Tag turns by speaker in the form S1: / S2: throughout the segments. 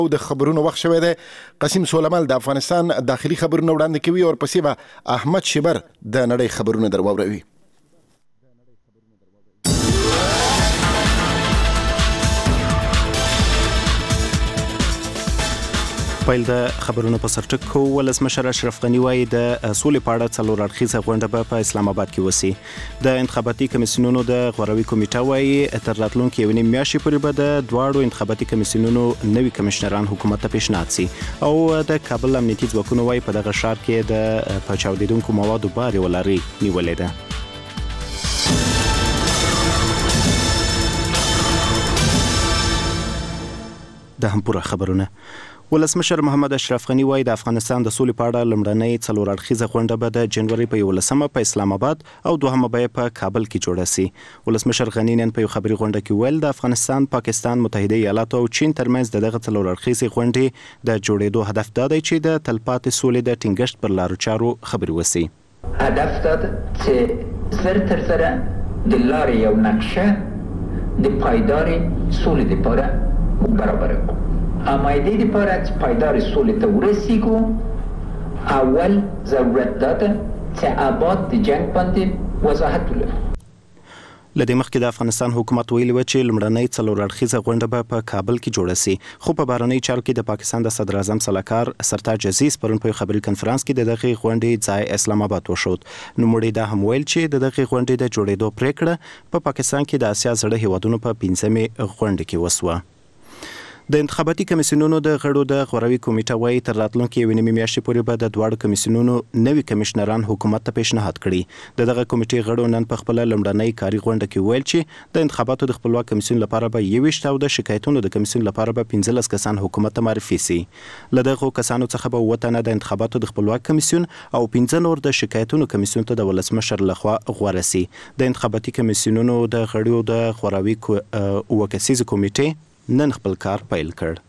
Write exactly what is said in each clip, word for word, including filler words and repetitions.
S1: د خبرونو وخت شوی دی. قسیم سولمل د افغانستان داخلي خبرونه وړاندې کوي او پسې به احمد شبر د نړۍ خبرونه در واوروي.
S2: پیل د خبرونو په سر ټکو. ولسمشر اشرف غني وایي د سولې په اړه څلور اړخیزه غونډه به په اسلام آباد کې وسي. د انتخاباتي کمیسیونونو د غوروي کمیټه وایي تر راتلونکي یوې نیمې میاشتې پورې به د دواړو انتخاباتي کمیسیونونو نوي کمشنران حکومت ته پیشنهاد سي. او د کابل امنیتي ځواکونو وایي په دغه ښار کې د په چاودېدونکو موادو بارې ولاري نیولې ده. د هم پوره خبرونه. ولسمشر محمد اشرف غني وایي د افغانستان د سولې په اړه لومړنۍ څلور اړخیزه غونډه به د جنوري په یولسمه په اسلام آباد او دوهمه به په کابل کې جوړه سي. ولسمشر غني نن په یو خبري غونډه کې ویل د افغانستان، پاکستان، متحده ایالاتو او چین ترمنځ د دغه څلور اړخیزې غونډې د جوړېدو هدف دا دی چې د تلپاتې سولې د ټینګښت پر لارو چارو خبري وسي.
S3: هدف دا چې زر تر زره د لارې یو نقشه د پایدارې سولې لپاره برابر کړو. آمایدی دی پاره چې پایدار سولې ته ورسیږو، اول ضرورت داده چې آباد د جنگ باندې وضاحت ولرو.
S2: لدې مخکې د افغانستان حکومت ویلي و چې لومړنۍ څلور اړخیزه غونډه به په کابل کې جوړه سي، خو په بهرنۍ چارو کې د پاکستان د صدر اعظم سلاکار سرتاج عزیز پرون په خبري کنفرانس کې د دغه غونډې ځای اسلام آباد وشود. نوموړي دا هم ویل چې د دغه غونډې د جوړېدو پریکړه په پاکستان کې د اسیا زړه هیوادونو په پنځمې غونډه کې وسوه. د انتخاباتي کمیسیونونو د غړو د غوروي کمیټه وایي تر راتلونکي یوې نیمې میاشتې پورې به د دواړو کمیسیونونو نوي کمشنران حکومت ته پیشنهاد کړي. د دغه کمیټې غړو نن په خپله لومړنۍ کاري غونډه کې ویل چې د انتخاباتو د خپلواک کمیسیون لپاره به یوویشت او د شکایتونو د کمیسیون لپاره به پنځلس کسان حکومت ته معرفي سي. له دغو کسانو څخه به اووه تنه د انتخاباتو د خپلواک کمیسیون او پنځه نور د شکایتونو کمیسیون ته د ولسمشر لخوا غوره سي. د انتخاباتي کمیسیونونو د غړو د غوروي اووه کسیزې کمیټې نن خپل کار پیل کړ.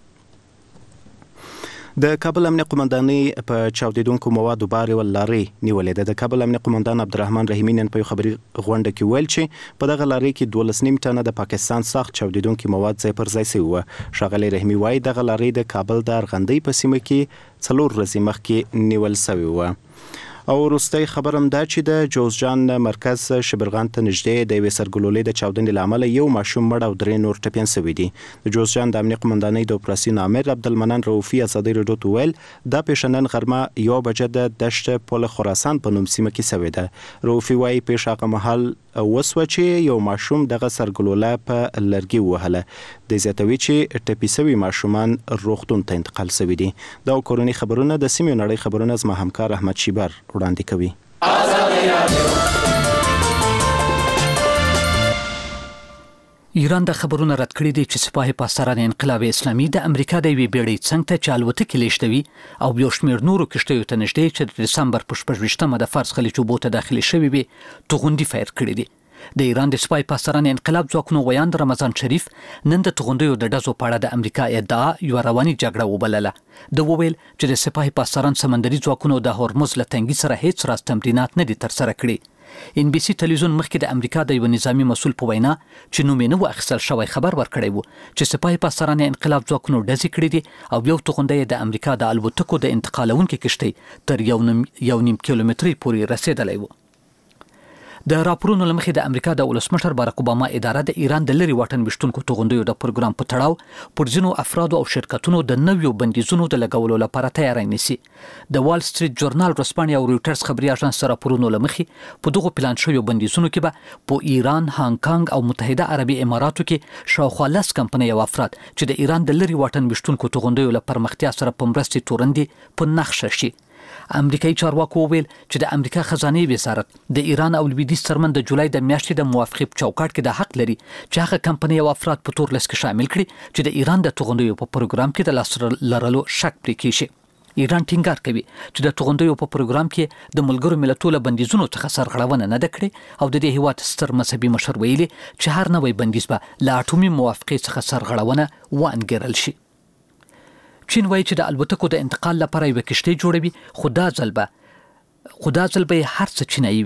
S2: د کابل امنیه قومندانۍ په چاودېدونکو موادو بارې ول لارې نیولې ده. د کابل امنیه قومندان عبدالرحمن رحیمي نن په یو خبري غونډه کې ویل چې په دغه لارې کې دولس نیم ټنه د پاکستان سخت چاودېدونکي مواد ځای پر ځای سوي وه. ښاغلی رحیمي وایي دغه لارې د کابل د ارغندۍ په سیمه کې څلور ورځې مخکې نیول سوي وه. او وروستی خبر هم دا چې د جوزجان مرکز شبرغان ته نږدې د یوې سرګلولې د چاودنې له امله یو ماشوم مړ او درې نور ټپیان سوي دي. د جوزجان د امنیه قومندانۍ د اپراسیون امر عبدالمنان رؤفي ازادۍ راډیو ته ویل دا پیښه نن غرمه یوه بجه د دشت پل خراسان په نوم سیمه کې سوې ده. رؤفي وایي پیښه هغه مهال وسوه چې یو ماشوم دغه سرګلوله په لرګي ووهله. د زیاتوي چې ټپي سوي ماشومان روغتون ته انتقال سوي دي. دا کورني خبرونه د سیمې نړۍ خبرونه زما همکار احمد شیبر وړاندې کوي.
S4: ایران د خبرونه رد کړي دي چې سپاه پاسداران انقلاب اسلامي د امریکا د یوې بیړۍ څنګ ته چې الوتکې لیږدوي او یو شمېر نورو کښتیو ته نږدې چې د دسمبر په شپږویشتمه د فارس خلیج اوبو ته داخلي شوي وي توغندي فایر کړي دي. د ایران د سپاه پاسداران انقلاب ځواکونو ویاند رمضان شریف نن د توغندیو د ډزو په اړه د امریکا ادعا یوه رواني جګړه وبلله. ده وویل چې د سپاه پاسداران سمندري ځواکونو د هورمز له تنګي سره هیڅ راز تمرینات نه دي ترسره کړي. ان بي سي تلویزیون مخکې د امریکا د یو نظامی مسؤل په وینا چې نوم یې نه و اخیستل شوی خبر ورکړی و چې سپاه پاسداران انقلاب ځواکونو ډزې کړي دي او یو توغندی د امریکا د الوتکو د انتقالونکې کښتۍ تر یو نیم یو نیم کیلومترۍ پورې رسېدلی و. د راپورونو له مخې د امریکا د ولسمشر باراک اوباما اداره د ایران د لرې واټن ویشتونکو توغندیو د پروګرام په تړاو پر ځینو افرادو او شرکتونو د نویو بندیزونو د لګولو لپاره تیاری نیسي. د وال سټریټ جورنال ورځپاڼې او رویټرز خبري اژانس د راپورونو له مخې په دغو پلان شویو بندیزونو کې به په ایران، هانګ کانګ او متحده عربي اماراتو کې شاوخوا لس کمپنۍ او افراد چې د ایران د لرې واټن ویشتونکو توغندیو له پرمختیا سره په مرستې تورندې په نښه شي. امریکایي چارواکو وویل چې د امریکا خزانه وزارت د ایران او لویدیځ ترمن د جولای د میاشتې د موافقې په چوکاټ کې د حق لري چې هغه کمپنۍ او افراد په تور لیست کې شامل کړي چې د ایران د توغندیو په پروګرام کې د لاس لرلو شک پرې کیږي. ایران ټینګار کوي چې د توغندیو په پروګرام کې د ملګرو ملتونو بندیزونو څخه سرغړونه نه ده کړې او د دې هیواد ستر مذهبي مشر ویلي چې هر نوی بندیز به له اټومي موافقې څخه سرغړونه وانګیرل شي. چین وایي چې د الوتکو د انتقال لپاره یوه کښتۍ جوړوي خو دا ځل به خو دا ځل به هر څه چینایي وي.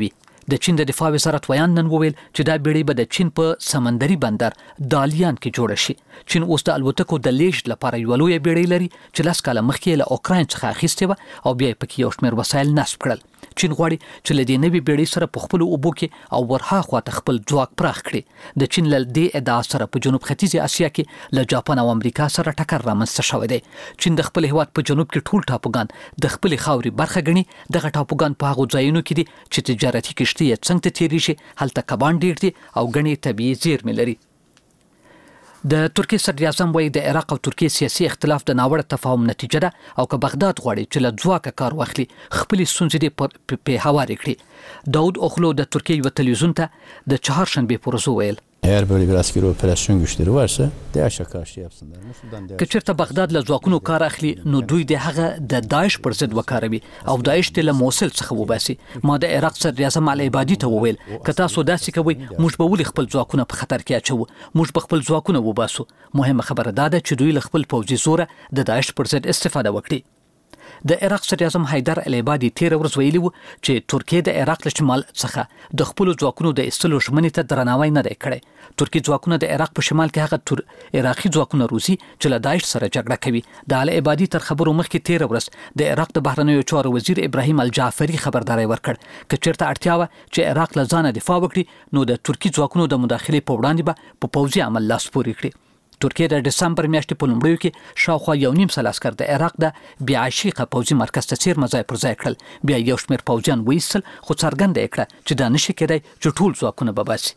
S4: د چین د دفاع وزارت ویان نن وویل چې دا بیړۍ به د چین په سمندري بندر دالیان کې جوړه شي. چین اوس د الوتکو د لیږد لپاره یوه لویه بیړۍ لري چې لس کاله مخکې له اوکراین څخه اخیستې وه او بیا یې پکې یو شمېر وسایل نصب کړل. چین غواړي چې له دې نوې بیړۍ سره په خپلو اوبو کې او ورهاخوا ته خپل ځواک پراخ کړي. د چین له دې ادعا سره په جنوب ختیځې اسیا کې له جاپان او امریکا سره ټکر رامنځته شوی دی. چین د خپل هیواد په جنوب کې ټول ټاپوګان د خپلې خاورې برخه ګڼي. دغه ټاپوګان په هغو ځایونو کې دي چې تجارتي کشتۍ یې څنګ ته تېرېږي. هلته کبان ډېر دي او ګڼې طبیعي زیرمې لري. د ترکیې صدر اعظم وایي د عراق او ترکیې سیاسي اختلاف د ناوړه تفاهم نتیجه ده او که بغداد غواړي چې له ځواکه کار واخلي خپلې ستونزې دې پې هوارې کړي. داود اوخلو د ترکیې یوه تلویزیون ته د چهارشنبې په ورځ وویل
S5: eğer böyle bir askeri operasyon güçleri varsa DAEŞ'e karşı yapsınlar.
S4: که چېرته بغداد له ځواکونو کار اخلي نو دوی د هغه د داعش پر ضد وکاروي او داعش ته له موصل څخه وباسي. ما د عراق صدر اعظم العبادي ته وویل که تاسو داسې کوئ موږ به ولې خپل ځواکونه په خطر کې اچوو. موږ به خپل ځواکونه وباسو. مهمه خبره دا ده چې دوی له خپل پوځي زوره د داعش پر ضد استفاده وکړي. د عراق صدر اعظم حیدر العبادي تیر ورځ ویلي و چې ترکیه د عراق له شمال څخه د خپلو ځواکونو د ایستلو ژمنې ته درناوی نه دی کړی. ترکیه ځواکونه د عراق په شمال کې هغه تر عراقي ځواکونه روزي چې له داعش سره جګړه کوي. د العبادي تر خبرو مخکې تیر ورځ د عراق د بهرنیو چارو وزیر ابراهیم الجعفري خبرداری ورکړ که چېرته اړتیا وه چې عراق له ځانه دفاع وکړي نو د ترکیې ځواکونو د مداخلې په وړاندې به په پوځي عمل لاس پورې کړي. ترکیه د دسمبر میاشتې په لومړیو کې شاوخوا یو نیم سل عسکر د عراق د بیعشیقه پوځي مرکز ته څیرمه ځای پر ځای کړل. بیا یو شمېر پوځیان وایستل خو څرګنده یې کړه چې دا نشي کېدی چې ټول ځواکونه به باسي.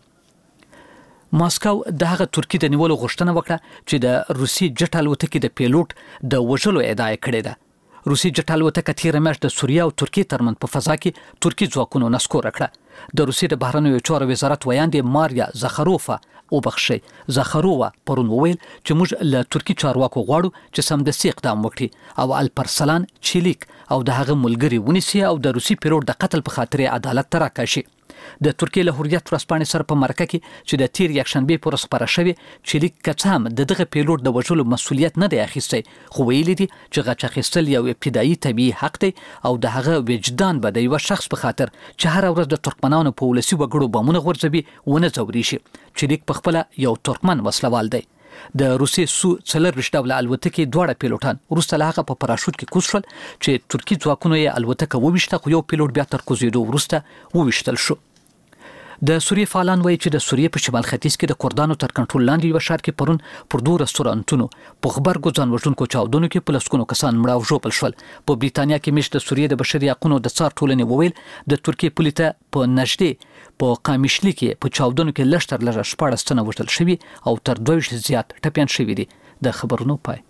S4: ماسکو د هغه ترکیې د نیولو غوښتنه وکړه چې د روسي جټ الوتکې د پیلوټ د وژلو ادعا یې کړې ده. روسي جټ الوتکه تېره میاشت د سوریه او ترکیې ترمنځ په فضا کې ترکي ځواکونو نسکوره کړه. د روسیې د بهرنیو چارو وزارت ویاندې ماریا زخروفا وبخښئ زخرووا پرون وویل چې موږ له ترکي چارواکو غواړو چې سمدستي اقدام وکړي او الپرسلان چیلیک او د هغه ملګري ونیسي او د روسي پیلوټ د قتل په خاطر عدالت ته راکشي. د ترکیې له حریت ورځپاڼې سره په مرکه کې چې د تیر یکشنبې په ورځ خپره شوې چیلیک که څه هم د دغه پیلوټ د وژلو مسؤلیت نه دی اخیستی خو ویلي دي چې غچ اخیستل یو ابتدایي طبیعي حق دی او د هغه وجدان به د یوه شخص په خاطر چې هره ورځ د ترکمنانو په ولسي وګړو بمونه غورځوي ونه ځورېږي. چیلیک په خپله یو ترکمن وسلوال دی. د روسیې سو څلرویشت ډوله الوتکې دواړه پیلوټان وروسته له هغه په پراشوټ کې کوز شول چې ترکي ځواکونو یې الوتکه وویشته خو یو پیلوټ بیا تر کوزېدو وروسته وویشتل شو. د سوریې فعالان وایي چې د سوریې په شمال ختیځ کې د کردانو تر کنټرول لاندې یوه ښار کې پرون پر دوو رستورانتونو په غبرګو ځان وژونکو چاودنو کې په لسګونو کسان مړه او ژوبل شول. په بریتانیا کې مېشت د سوریې د بشري حقونو د څار ټولنې وویل د ترکیې پولې ته په نږدې په قامیشلي کې په چاودنو کې لږ تر لږه شپاړس تنه وژل شوي او تر دوه ویشت زیات ټپیان شوي دي. د خبرونو پای.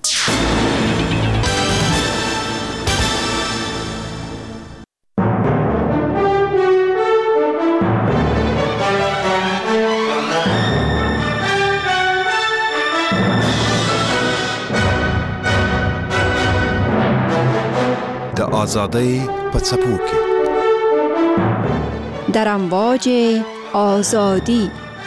S6: آزادی په څپو کې
S7: در امواج آزادی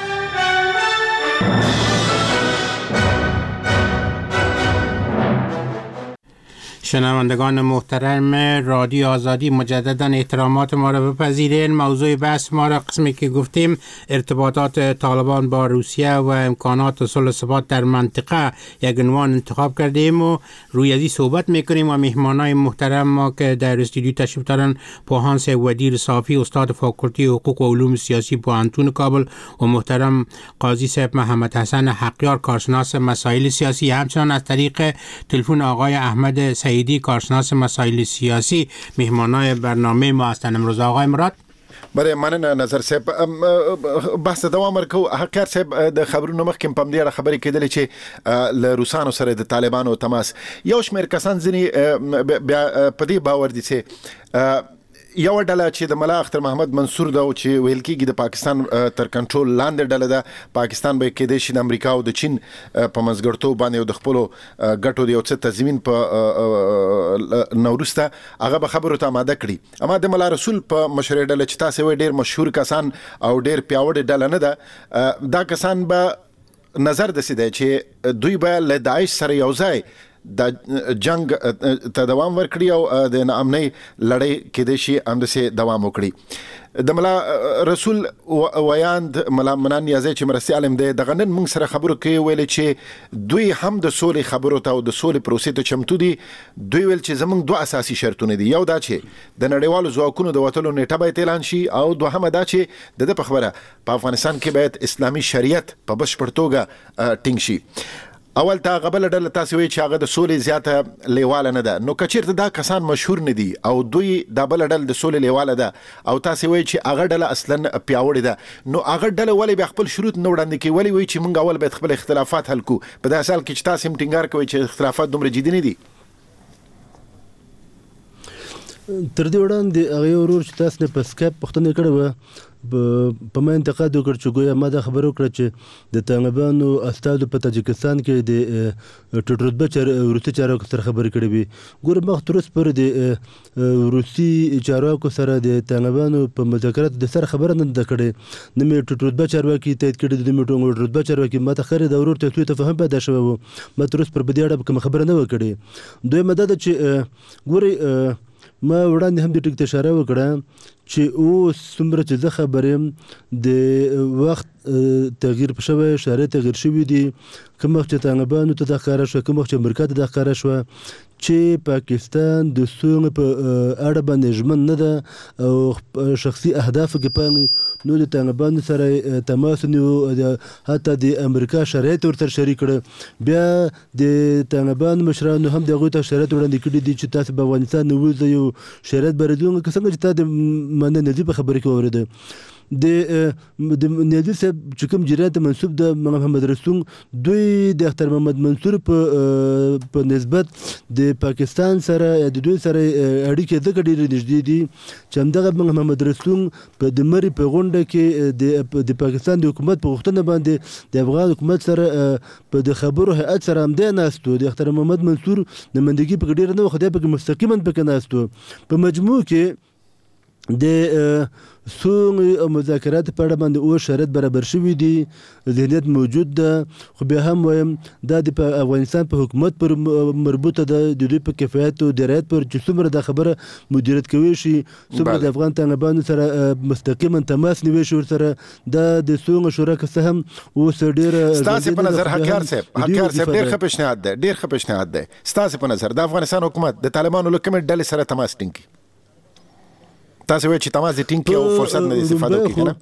S8: شنوندگان محترم رادیو آزادی مجددا احترامات ما را بپذیرین. موضوع بحث ما را قسمی که گفتیم ارتباطات طالبان با روسیه و امکانات صلح ثبات در منطقه یک عنوان انتخاب کردیم و روی ازی صحبت میکنیم و مهمانای محترم ما که در استودیو تشریف دارن پوهانس ودیر صافی استاد فاکولتی حقوق و علوم سیاسی پوهنتون کابل و محترم قاضی صاحب محمد حسن حقیار کارشناس مسائل سیاسی، همچنان از طریق تلفن آقای احمد سعید کارشناس مسائل سیاسی مهمانای برنامه ما هستند. امروز آقای مراد
S1: بله مننه نظر صاحب بحث دوام ورکو. حقیقت صاحب د خبرونو مخکې په دې اړه خبرې کېدلې چې له روسانو سره د طالبانو تماس یو شمېر کسان ځینې په دې باور دي چې یو ډله چې د ملا اختر محمد منصور دا چې ویل کېږي د پاکستان تر کنټرول لاندې ډله ده، پاکستان به کېدای شي د امریکا او د چین په منځګړتوب باندې او د خپلو ګټو د یو څه تضمین په نه وروسته هغه به خبرو ته آماده کړي. اما د ملا رسول په مشرۍ ډله چې تاسې وایي ډېر مشهور کسان او ډېر پیاوړې ډله نه ده، دا کسان به نظر داسې دی چې دوی به له داعش سره یو ځای د جنگ ته دوام ورکړي او د ناامنۍ لړۍ کې د شي همدسې دوام وکړي. د ملا رسول ویاند ملا منان نیازی چې مرستي عالم دی دغه نن موږ سره خبرو کې ویل چې دوی هم د سولې خبرو ته او د سولې پروسې ته چمتو دي. دوی ویل چې زموږ دوه اساسي شرطونه دي، یو دا چې د نړیوالو ځواکونو د وتلو نیټه باید اعلان شي او دوهمه دا چې د په خبره په افغانستان کې باید اسلامي شریعت په بشپړ توګه ټینګ شي. اول تا غبل ډله تاسو وی چې هغه د سولې زیاته لیواله نه ده، نو کچیرته دا کسان مشهور نه دي او دوی د بل ډله د سولې لیواله ده او تاسو وی چې هغه ډله اصلا پیاوړې ده، نو هغه ډله ولې به خپل شروط نه وړاندې کوي؟ ولې وی چې موږ اول باید خپل اختلافات حل کو؟ په داسې حال کې چې تاسو هم ټینګار کوي چې اختلافات دومره جدي نه دي.
S9: تر دې وړاندې هغه ورور چې تاسو نه په سکایپ پوښتنه کړې وه په ما انتقاد وکړ چې ګویا ما دا خبره وکړه چې د طالبانو استازو په تاجکستان کې د ټیټ رتبه روسي چارواکو سره خبرې کړې وي. ګوره مخ تر اوسه پورې د روسي چارواکو سره د طالبانو په مذاکراتو د سره خبره نه ده کړې، نه مې ټیټ رتبه چارواکي تایید کړي دي، نه مې ټیټ رتبه چارواکي ما ته خیر د ورور ته څه تفاهم پیدا شوی و، ما تر اوسه پر دې اړه کوم خبره نه و کړې. دویمه دا ده چې ګورئ ما وړاندې هم د ټیک ته اشاره وکړه چې اوس څومره چې زه خبر یم د وخت تغییر په شوی، شرایط تغییر شوي دي. کوم وخت چې طالبانو ته دا ښکاره شوه، کوم وخت چې امریکا ته دا ښکاره شوه چې پاکستان د سولې په اړه باندې ژمن نه ده او شخصي اهدافو کې پاڼې، نو د طالبانو سره تماس ونیو، حتی د امریکا شرایط ورته شریک کړه. بیا د طالبانو مشرانو هم د هغوی ته شرایط وړاندې کړي دي چې تاسو په افغانستان نه ووځئ، یو شرایط به ردوونکي که څنګه چې تا د مننه نظیر په خبرې کې واورېده. د د نظیر صاحب چې کوم جریان ته منسوب ده محمد رسول، دوی د اختر محمد منصور په په نسبت د پاکستان سره د دوی سره اړیکې ځکه ډېرې نږدې دي چې همدغه محمد رسول په د مري په غونډه کې د پاکستان د حکومت په غوښتنه باندې د افغان حکومت سره په د خبرو هیئت سره همدې ناست و. د اختر محمد منصور نمایندګي پکې ډېره نه وه، خو دی پکې مستقیما پکې ناست و. په مجموع کې د سولې او مذاکرات په اړه باندې اوس شرایط برابر شوي دي، ذهنیت موجود ده، خو بیا هم وایم دا د افغانستان په حکومت پر مربوطه ده، د دوی په کفایت او درایت پر چې څومره دا خبره مدیریت کوي شي، څومره د افغان طالبانو سره مستقیما تماس نیوي شي ورسره. دا د سولې شورا که څه هم اوس ډېره
S1: ستاسې په نظر حقیار صاحب حقیار صاحب ډېر ښه پیشنهاد دی ډېر ښه پیشنهاد دی ستاسې په نظر د افغانستان حکومت د طالبانو له کومې ډلې سره تماس ټینګ کړي؟ تاسو وایئ چې تماس دې ټینګ کړي او فرصت نه دې استفاده وکړي که نه؟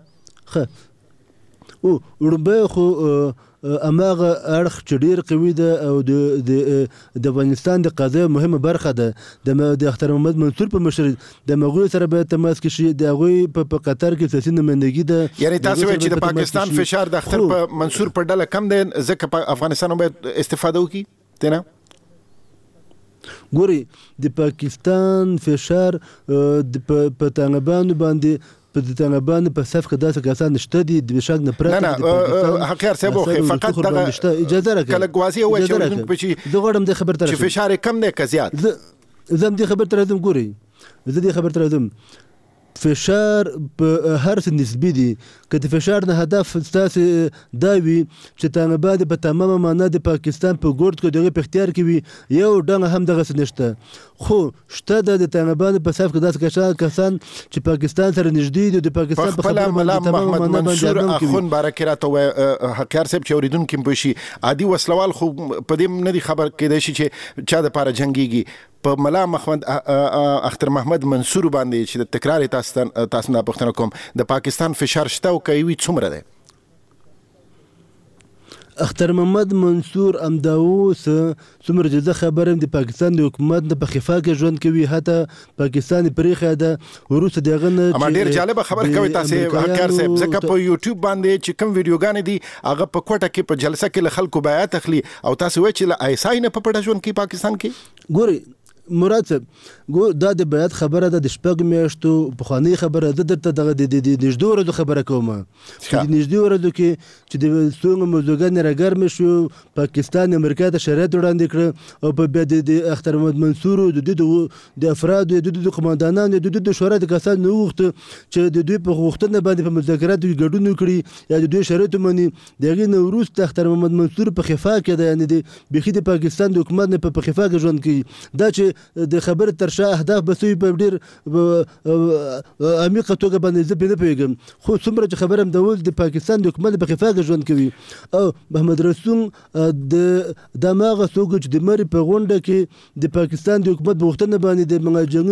S9: ښه او وړومبی خو هماغه اړخ چې ډېر قوي ده او د د افغانستان د قضیې مهمه برخه ده د اختر محمد منصور په مشرۍ د هغوی سره باید تماس کې شي، د هغوی په قطر کې سیاسي نمایندګي ده.
S1: یعنې تاسو وایئ چې د پاکستان فشار د اختر په منصور په ډله کم دی ځکه په افغانستان باید استفاده وکړي ترې نه؟
S9: ګورئ د پاکستان فشار په طالبانو باندې په طالبانو په صف کې داسې کسان شته دي د شک نه پرته.
S1: نه نه حقیار صاحب وخی فقط دغه
S9: اجازه راکړئ
S1: کله ګوازي وایي چې اورېدونکو به چې
S9: زه غواړم دې خبر ته
S1: چې فشار کم دی که زیات؟
S9: زه هم دې خبر ته راځم. ګورئ زه دې خبر ته راځم، فشار په هر څه نسبي دي. که د فشار نه هدف ستاسې دا وي چې طالبان په تمامه معنا د پاکستان په ګورد کې د هغوی په اختیار کې وي، یو ډنګ هم دغسې نشته. خو شته د د طالبانو په صف کې داسې کسان چې پاکستان سره نږدې دي، د پاکستان په خبره باندې تمامه معنا باندې
S1: اخون بارکې راته ووایه حقیار صاحب چې اورېدونکي هم پوه شي، عادي وسلوال خو په دې نه دي خبر کېدی شي چې چا دپاره جنګېږي. په ملا محمد اختر محمد منصور باندې چې د تکرار تاسو تاسو نه پوښتنه کوم د پاکستان فشار شته او کوي څومره دی؟
S9: اختر محمد منصور همدا اوس څومره چې زه خبر یم د پاکستان د حکومت نه په خفا کې ژوند کوي، حتی پاکستان پرېښی ده وروسته د هغه نه.
S1: اما ډېر جالبه خبر کوي تاسې حقیار صاحب، ځکه په یوټیوب باندې چې کوم ویډیوګانې دي هغه په کوټه کې په جلسه کې له خلکو بیعت اخلي او تاسې وایئ چې له ایس آی نه په پټه ژوند کوي پاکستان کې.
S9: ګورئ مراد صاحب ګور دا د بیعت خبره ده د شپږ میاشتو پخوانۍ خبره ده درته دغه د نږدې ورځو خبره کوم چې د نږدې ورځو کې چې د څو موضوعګانې راګرمې شو پاکستان امریکا ته شرایط وړاندې کړه او په بیا د اختر محمد منصور او د د افرادو د د قوماندانانو د د شورا د کسانو وغوښته چې د دوی په غوښتنه باندې په مذاکراتو کې ګډون وکړي یا د دوی شرایط مني دغه نو وروسته اختر محمد منصور په خفا کې ده یعنی د بخي د پاکستان د حکومت نه په خفا کې ژوند کوي دا چې د خبر تر شا اهداف بسوي په ډیر عمیقه توګه باندې زه نه پیږم خو څومره چې خبرم د ول د پاکستان د حکومت په خفاګه ژوند کوي او محمد رسول د دماغه څوک چې د مری په غونډه کې د پاکستان د حکومت بوختنه باندې د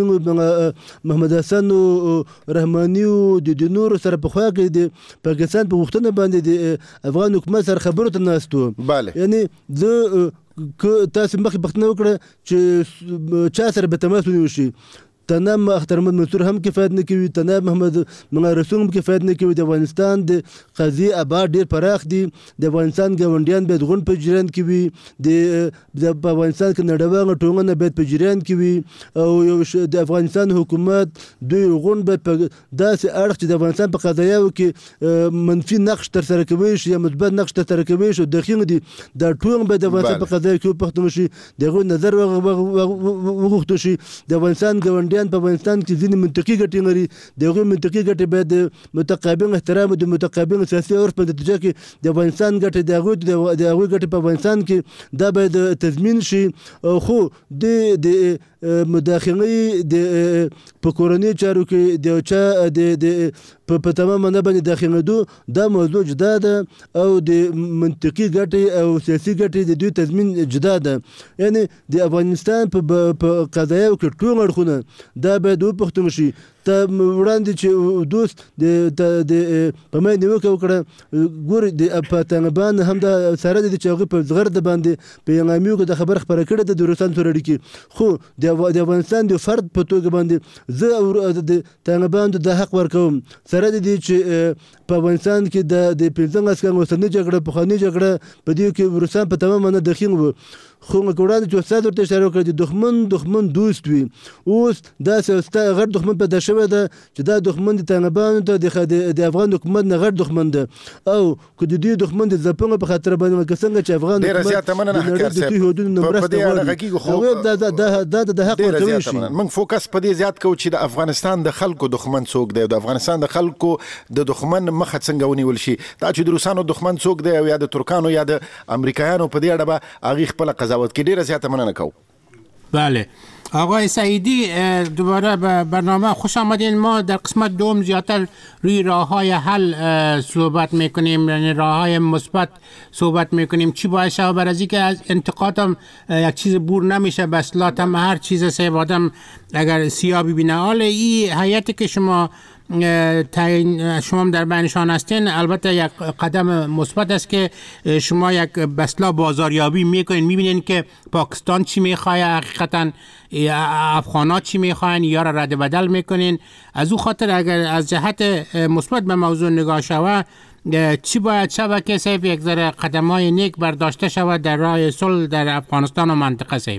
S9: منځنګو محمد حسن رحماني او د نور سره په خوا کې د پاکستان په بوختنه باندې د افغان حکومت سره خبرو ته ناستو یعنی زه که تاسو مخکې پښتنه وکړه چې چا سره به تماس ونیول شي تنام اختر محمد منصور هم کفایت نه کوي تنام محمد منصور رسول هم کفایت نه کوي د افغانستان د قضیه آباد ډیر پراخ دي د افغانستان ګاونډیان باید غون په جریان کې وي د د افغانستان کې نړیوال ټولنه باید په جریان کې وي او یو د افغانستان حکومت دوی غون باید په داسې اړخ چې د افغانستان په قضایاو کې منفي نقش تر سره کوي شي یا مثبت نقش تر سره کوي شي دغه دي د ټول باید د افغانستان په قضایاو کې پښتون شي دغه نظر وغوښتل شي د افغانستان ګاونډي په افغانستان کې ځینې منطقي ګټې لري دغه منطقي ګټې باید د متقابل احترام او د متقابل سیاسي عرف په نتیجه کې د افغانستان ګټې د هغوی د هغوی ګټې په افغانستان کې دا باید تضمین شي خو د د مداخلې د په کورنۍ چارو کې د چا د په تمام نه باندې داخلېدو دا موضوع جدا ده او د منطقي ګټې او سیاسي ګټې د دوی تضمین جدا ده یعنی د افغانستان په قضایاو کې ټول اړخونه دا باید وپوښتل شي ته وړاندې چې دوست د د په مې نیوکه وکړه ګور د پاتنبان هم د سره د چې په زغرد باندې په یمامیو کې د خبر خبره کړه د روسان سره اړیکې خو د افغانستان د فرد په توګه باندې زه او د تنبان د حق ورکوم سره د دې چې په افغانستان کې د د پنځم اسکان وسنۍ جګړه په خاني جګړه په دې کې روسان په تمام نه دخیل وو خو مګوړان چې استاد ورته اشاره وکړه د دښمن دښمن دوست وي اوس دا سستا غټ دښمن پیدا شوی ده چې دا دښمن د طالبانو ته د افغان حکومت نه غټ دښمن ده او که د دې دښمن د ځپنګ په خاطر باندې څنګه چې افغان
S1: ډیر زیات مننه حکر صاحب په دې اړه کې
S9: دا دا د حق ورکوي شي
S1: موږ فوکس په دې زیات کوو چې د افغانستان د خلکو دښمن څوک دی د افغانستان د خلکو د دښمن مخه څنګه ونیول شي دا چې د روسانو دښمن څوک دی او یا د ترکانو یا د امریکایانو په دې اړه به هغه خپل قضاوت کوي ډیر زیات مننه کوم
S8: بله آقای سعیدی دوباره به برنامه خوش آمدین ما در قسمت دوم زیادتر روی راه های حل صحبت میکنیم یعنی راه های مثبت صحبت میکنیم چی باید شود بر از اینکه از انتقاد هم یک چیز بور نمیشه به اصلاحات هم هر چیز سه آدم اگر سیاه ببینه حالا این حیاتی که شما شما در بینشان هستین البته یک قدم مثبت است که شما یک بسلا بازاریابی میکنین میبینین که پاکستان چی میخواه حقیقتا افغانات چی میخواین یا را رد بدل میکنین از او خاطر اگر از جهت مثبت به موضوع نگاه شود چی باید شود که صاحب یک ذره قدم های نیک برداشته شود در راه صلح در افغانستان و منطقه صاحب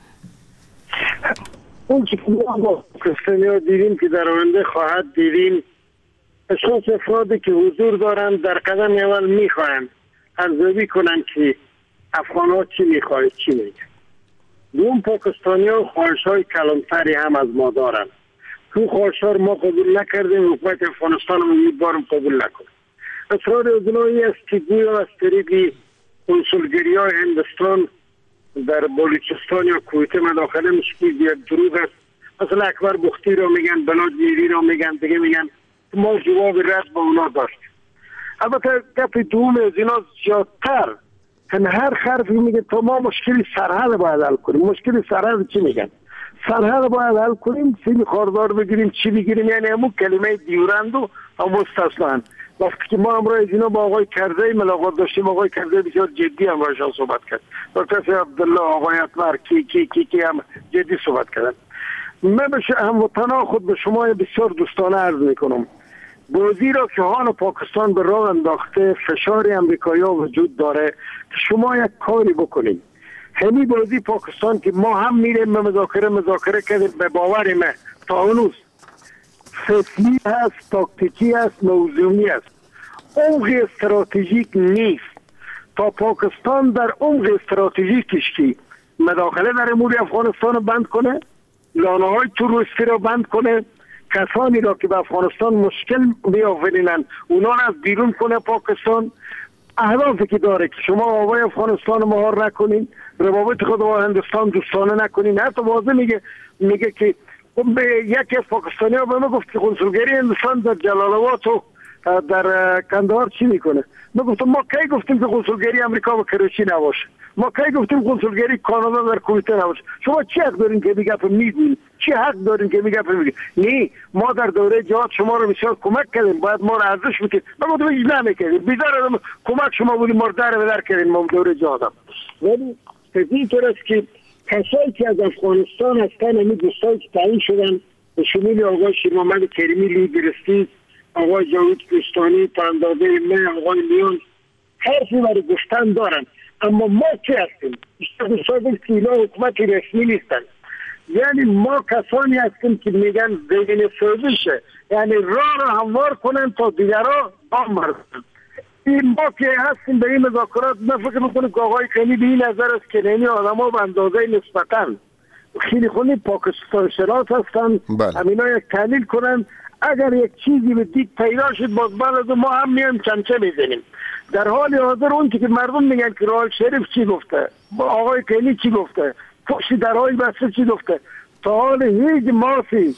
S10: اون چی که ما پاکستانی‌ها دیدیم که در آینده خواهد دیدیم اشخاص افرادی که حضور دارند در قدم اول میخواهند ارزیابی کنند که افغان‌ها چی میخواهند چی میگن دوم پاکستانی‌ها خواهش‌های کلانتری هم از ما دارند تو خواهش‌ها ما قبول نکردیم حکومت افغانستان امیدوارم قبول نکنه افراد ازنایی است که گویا از طریق کنسولگری‌های هندوستان در بلوچستان یا کویت مداخله میشه که یک دروغ است مثلا اکبر بختی را میگن بلاد میری را میگن دیگه میگن ما جواب رد با اونا داشت البته گپ دوم از اینا زیادتر که هر حرفی میگه تو ما مشکلی سرحد باید حل کنیم مشکلی سرحد چی میگن سرحد باید حل کنیم سیم خاردار بگیریم چی بگیریم یعنی همون کلمه دیورند و مستثنان وقتی که ما امروز اینا با آقای کرزی ملاقات داشتیم آقای کرزی بسیار جدی هم راشان صحبت کرد دکتر عبدالله آقای اطمر کی کی کی کی هم جدی صحبت کردن من به هموطنا خود به شما بسیار دوستانه عرض میکنم بازی را که حال پاکستان به راه انداخته فشار امریکایی ها وجود داره که شما یک کاری بکنید همین بازی پاکستان که ما هم میریم به مذاکره مذاکره کردیم، به باور من تا هنوز فکری هست، تاکتیکی هست، موضوعی هست، عمق استراتژیک نیست. تا پاکستان در عمق استراتژیکش که مداخله در امور افغانستان رو بند کنه، لانه های تروریستی رو بند کنه، کسانی را که به افغانستان مشکل میآورینن اونا را از بیرون کنه، پاکستان اهدافی که داره که شما آوای افغانستان مهار نکنین، روابط خود با هندوستان دوستانه نکنین. حتی واضح میگه میگه که به یکی از پاکستانی ها به ما گفت که کنسولگری هندوستان در جلال آباد و در کندهار چی میکنه. ما گفتم ما کی گفتیم که کنسولگری امریکا و کراچی نباشه؟ ما کی گفتیم کنسولگری کانادا در کویت نباشه؟ شما چی حق دارین که میگه میگین؟ چی حق دارین که میگه میگین؟ نه ما در دوره جهاد شما رو بسیار کمک کردیم، باید ما رو ارزش بدید. ما گفتم هیچ نمیکردیم، بیزار کمک شما بودیم، ما رو در به در کردیم ما دوره جهاد. ولی این طور است که کسایی که از افغانستان هستن، همین دوستایی که تعیین شدن به شمول آقای شیر محمد کریمی لیدرستی، آقای جاوید کوهستانی، پرندازه من، آقای میان، حرفی برای گفتن دارن. اما ما چی هستیم؟ دوستایی که اینا حکومت رسمی نیستن. یعنی ما کسانی هستیم که میگن زمین سازشه، یعنی راه رو هموار کنن تا دیگرها بام برسن. این ما که هستیم به این مذاکرات، من فکر میکنم که آقای کنی به این نظر است که نمی آدم ها به اندازه نسبتاً خیلی خونی پاکستان شناس هستن، همینا یک تحلیل کنن. اگر یک چیزی به دید پیدا شد باز بعد ما هم میایم چمچه میزنیم. در حال حاضر اون که مردم میگن که رئال شریف چی گفته، آقای کنی چی گفته، پشت درهای بسته چی گفته، تا حال هیچ ماسی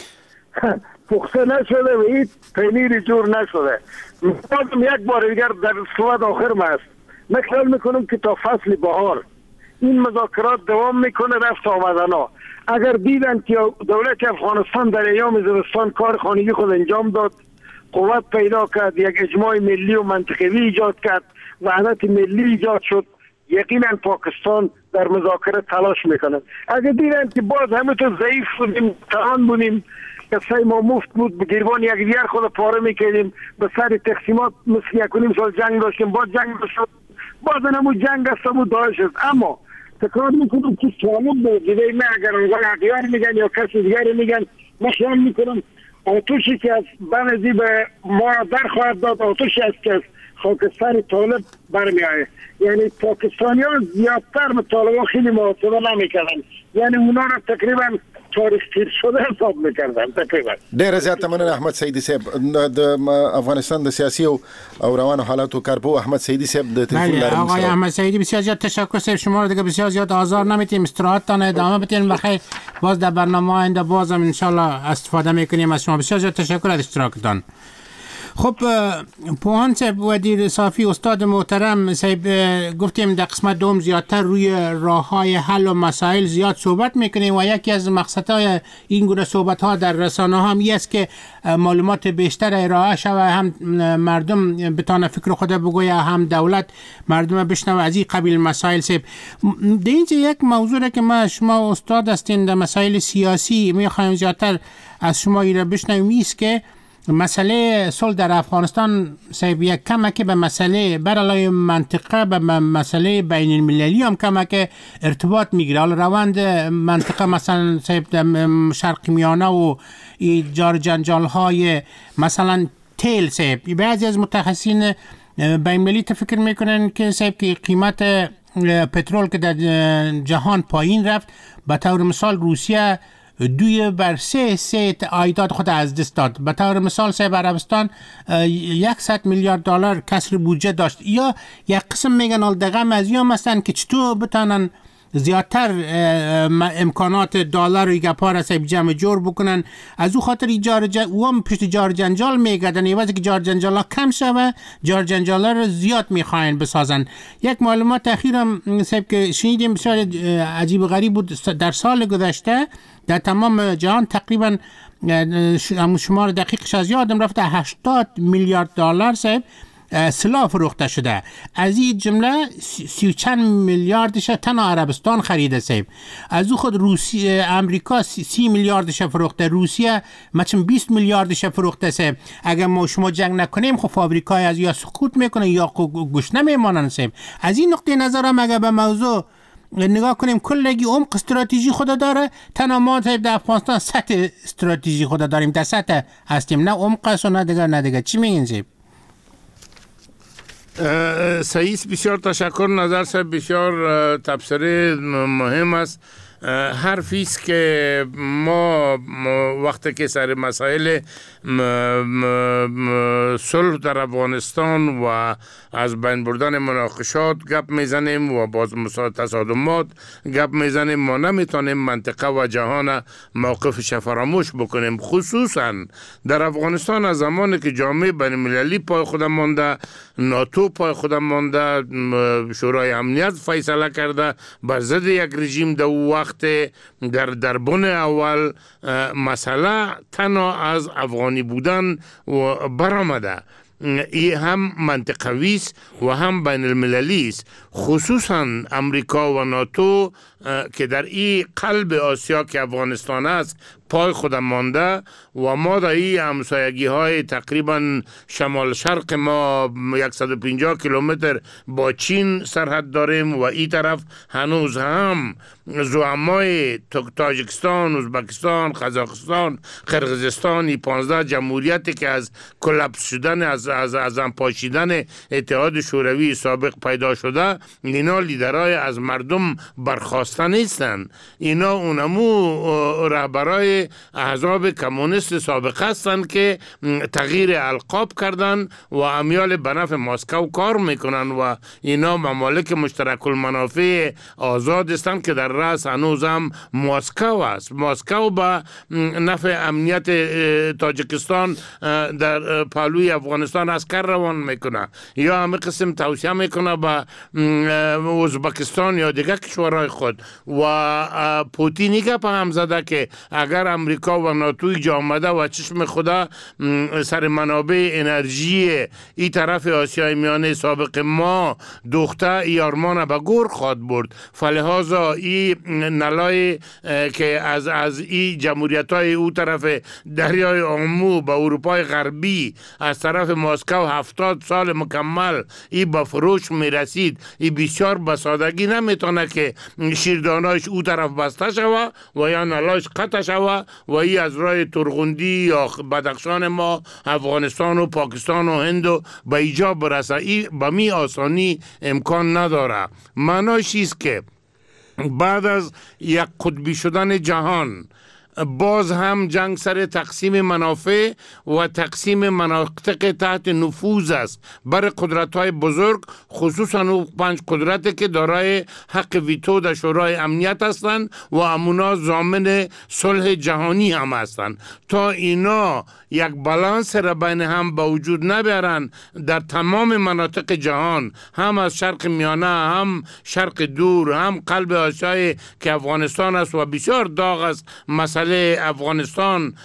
S10: پخته نشده و هیچ پنیر جور نشده. میخوام یک بار دیگر در صحبت آخر ما است، من خیال میکنم که تا فصل بهار این مذاکرات دوام میکنه، رفت آمدن ها. اگر دیدن که دولت افغانستان در ایام زمستان کار خانگی خود انجام داد، قوت پیدا کرد، یک اجماع ملی و منطقوی ایجاد کرد، وحدت ملی ایجاد شد، یقینا پاکستان در مذاکره تلاش میکنه. اگر دیدن که باز همه تو ضعیف بودیم، تهان بودیم، کسای ما مفت بود، به گریبان یک دیگر خود پاره میکردیم، به سر تقسیمات مثل یک و نیم سال جنگ داشتیم، باز جنگ داشتیم، باز نمو جنگ است و داعش است. اما تکرار میکنم که سوالم به جده من اگر اونگاه اقیار میگن یا کسی دیگری میگن، من خیال میکنم آتوشی که از بنزی به ما در خواهد داد، آتوشی است که از خاکستر طالب برمی آید. یعنی پاکستانی ها زیادتر به طالب ها خیلی محاسبه نمی کردن، یعنی اونا را تقریبا تاریخ تیر شده حساب میکردن تقریبا.
S1: ډیر زیات مننه احمد سیدی صاحب. د افغانستان د سیاسي او روانو حالاتو کارپو احمد سیدی صاحب د تلفن لارم.
S8: آقای احمد سیدی بسیار زیاد تشکر صاحب، شما رو دیگه بسیار زیاد آزار نمیتیم، استراحتتان ادامه بدین و خیر باز در برنامه آینده بازم ان شاء الله استفاده میکنیم از شما. بسیار زیاد تشکر از اشتراکتان. خب پوهان صاحب ودیر صافی استاد محترم صاحب، گفتیم در قسمت دوم زیادتر روی راه های حل و مسائل زیاد صحبت میکنیم و یکی از مقصدهای این گونه صحبت ها در رسانه ها همی است که معلومات بیشتر ارائه شود، هم مردم بتانه فکر خود بگویه، هم دولت مردم بشنوه از این قبیل مسائل. صاحب در اینجا یک موضوع که ما شما استاد هستین در مسائل سیاسی میخوایم زیادتر از شما ایره بشنویم است که مسئله صلح در افغانستان صاحب یک کمک به مسئله برای منطقه به مسئله بین المللی هم کمک ارتباط میگیره. حالا روند منطقه مثلا صاحب شرق میانه و جار جنجال های مثلا تیل صاحب، بعضی از متخصصین بین المللی فکر میکنن که صاحب که قیمت پترول که در جهان پایین رفت، به طور مثال روسیه دوی بر سه سه عایدات خود از دست داد. به طور مثال سه عربستان صد میلیارد دلار کسر بودجه داشت. یا یک قسم میگن الدغم از یا مثلا که چطور بتانن زیادتر امکانات دلار و گپا را سیب جمع جور بکنن، از او خاطر جار جن... و هم پشت جار جنجال میگردن، ایوازی که جار جنجال ها کم شوه جار جنجال ها را زیاد میخواین بسازن. یک معلومات اخیر هم سیب که شنیدیم بسیار عجیب و غریب بود، در سال گذشته در تمام جهان تقریبا شمار دقیقش از یادم رفته هشتاد میلیارد دلار سیب سلاح فروخته شده. از این جمله سی و چند میلیاردش تنها عربستان خریده سیب. از او خود روسیه امریکا سی میلیاردش فروخته، روسیه مثلا بیست میلیاردش فروخته سیب. اگر ما شما جنگ نکنیم خب فابریکای از یا سقوط میکنه یا گوش نمیمانن سیب. از این نقطه نظرم اگر به موضوع نگاه کنیم کلگی عمق استراتژی خود داره. تنها ما در افغانستان سطح استراتژی خود داریم، در سطح هستیم، نه عمق است و نه دیگر نه دیگر. چی میگین زیب؟
S11: سعید بسیار تشکر. نظر صاحب بسیار تبصره مهم است. حرفی است که ما وقتی که سر مسائل صلح در افغانستان و از بین بردن مناقشات گپ میزنیم و باز تصادمات گپ میزنیم، ما نمیتونیم منطقه و جهان موقفش فراموش بکنیم. خصوصا در افغانستان از زمانی که جامعه بین المللی پای خودم مانده، ناتو پای خودم مانده، شورای امنیت فیصله کرده بر ضد یک رژیم در وقت در دربان اول مسئله تنها از افغانی بودن و برآمده. این هم منطقوی است و هم بین المللی است. خصوصا امریکا و ناتو که در این قلب آسیا که افغانستان است پای خودم مانده و ما در این همسایگی های تقریبا شمال شرق ما صد و پنجاه کیلومتر با چین سرحد داریم و این طرف هنوز هم زعمای تاجیکستان، ازبکستان، قزاقستان، قرقیزستان، این پانزده جمهوریتی که از کلپس شدن از از از پاشیدن اتحاد شوروی سابق پیدا شده، اینا لیدرای از مردم برخواسته نیستن. اینا اونمو رهبرای احزاب کمونیست سابق هستند که تغییر القاب کردن و امیال به نفع مسکو کار میکنن و اینا ممالک مشترک المنافع آزاد هستند که در رأس هنوز هم مسکو است. مسکو به نفع امنیت تاجیکستان در پهلوی افغانستان عسکر روان میکنه یا همه قسم توصیه میکنه به ازبکستان یا دیگر کشورهای خود و پوتینی که په هم زده که اگر امریکا و ناتوی جا آمده و چشم خدا سر منابع انرژی ای طرف آسیای میانه سابق ما دوخته یارمان به گور خواد برد. فلحاظا ای نلای که از از ای جمهوریت های او طرف دریای آمو به اروپای غربی از طرف مسکو هفتاد سال مکمل ای به فروش میرسید، ای بسیار بسادگی نمیتونه که شیردانایش او طرف بسته شوه و یا نلایش قطع شوه و ای از راه ترغندی یا بدخشان ما افغانستان و پاکستان و هند و به ایجا برسه. ای به می آسانی امکان نداره. معناش است که بعد از یک قطبی شدن جهان باز هم جنگ سر تقسیم منافع و تقسیم مناطق تحت نفوذ است بر قدرت‌های بزرگ، خصوصا اون پنج قدرتی که دارای حق ویتو در شورای امنیت هستند و امونا ضامن صلح جهانی هم هستند. تا اینا یک بالانس را بین هم با وجود نبرن در تمام مناطق جهان، هم از شرق میانه، هم شرق دور، هم قلب آسیای که افغانستان است و بسیار داغ است مسئله افغانستان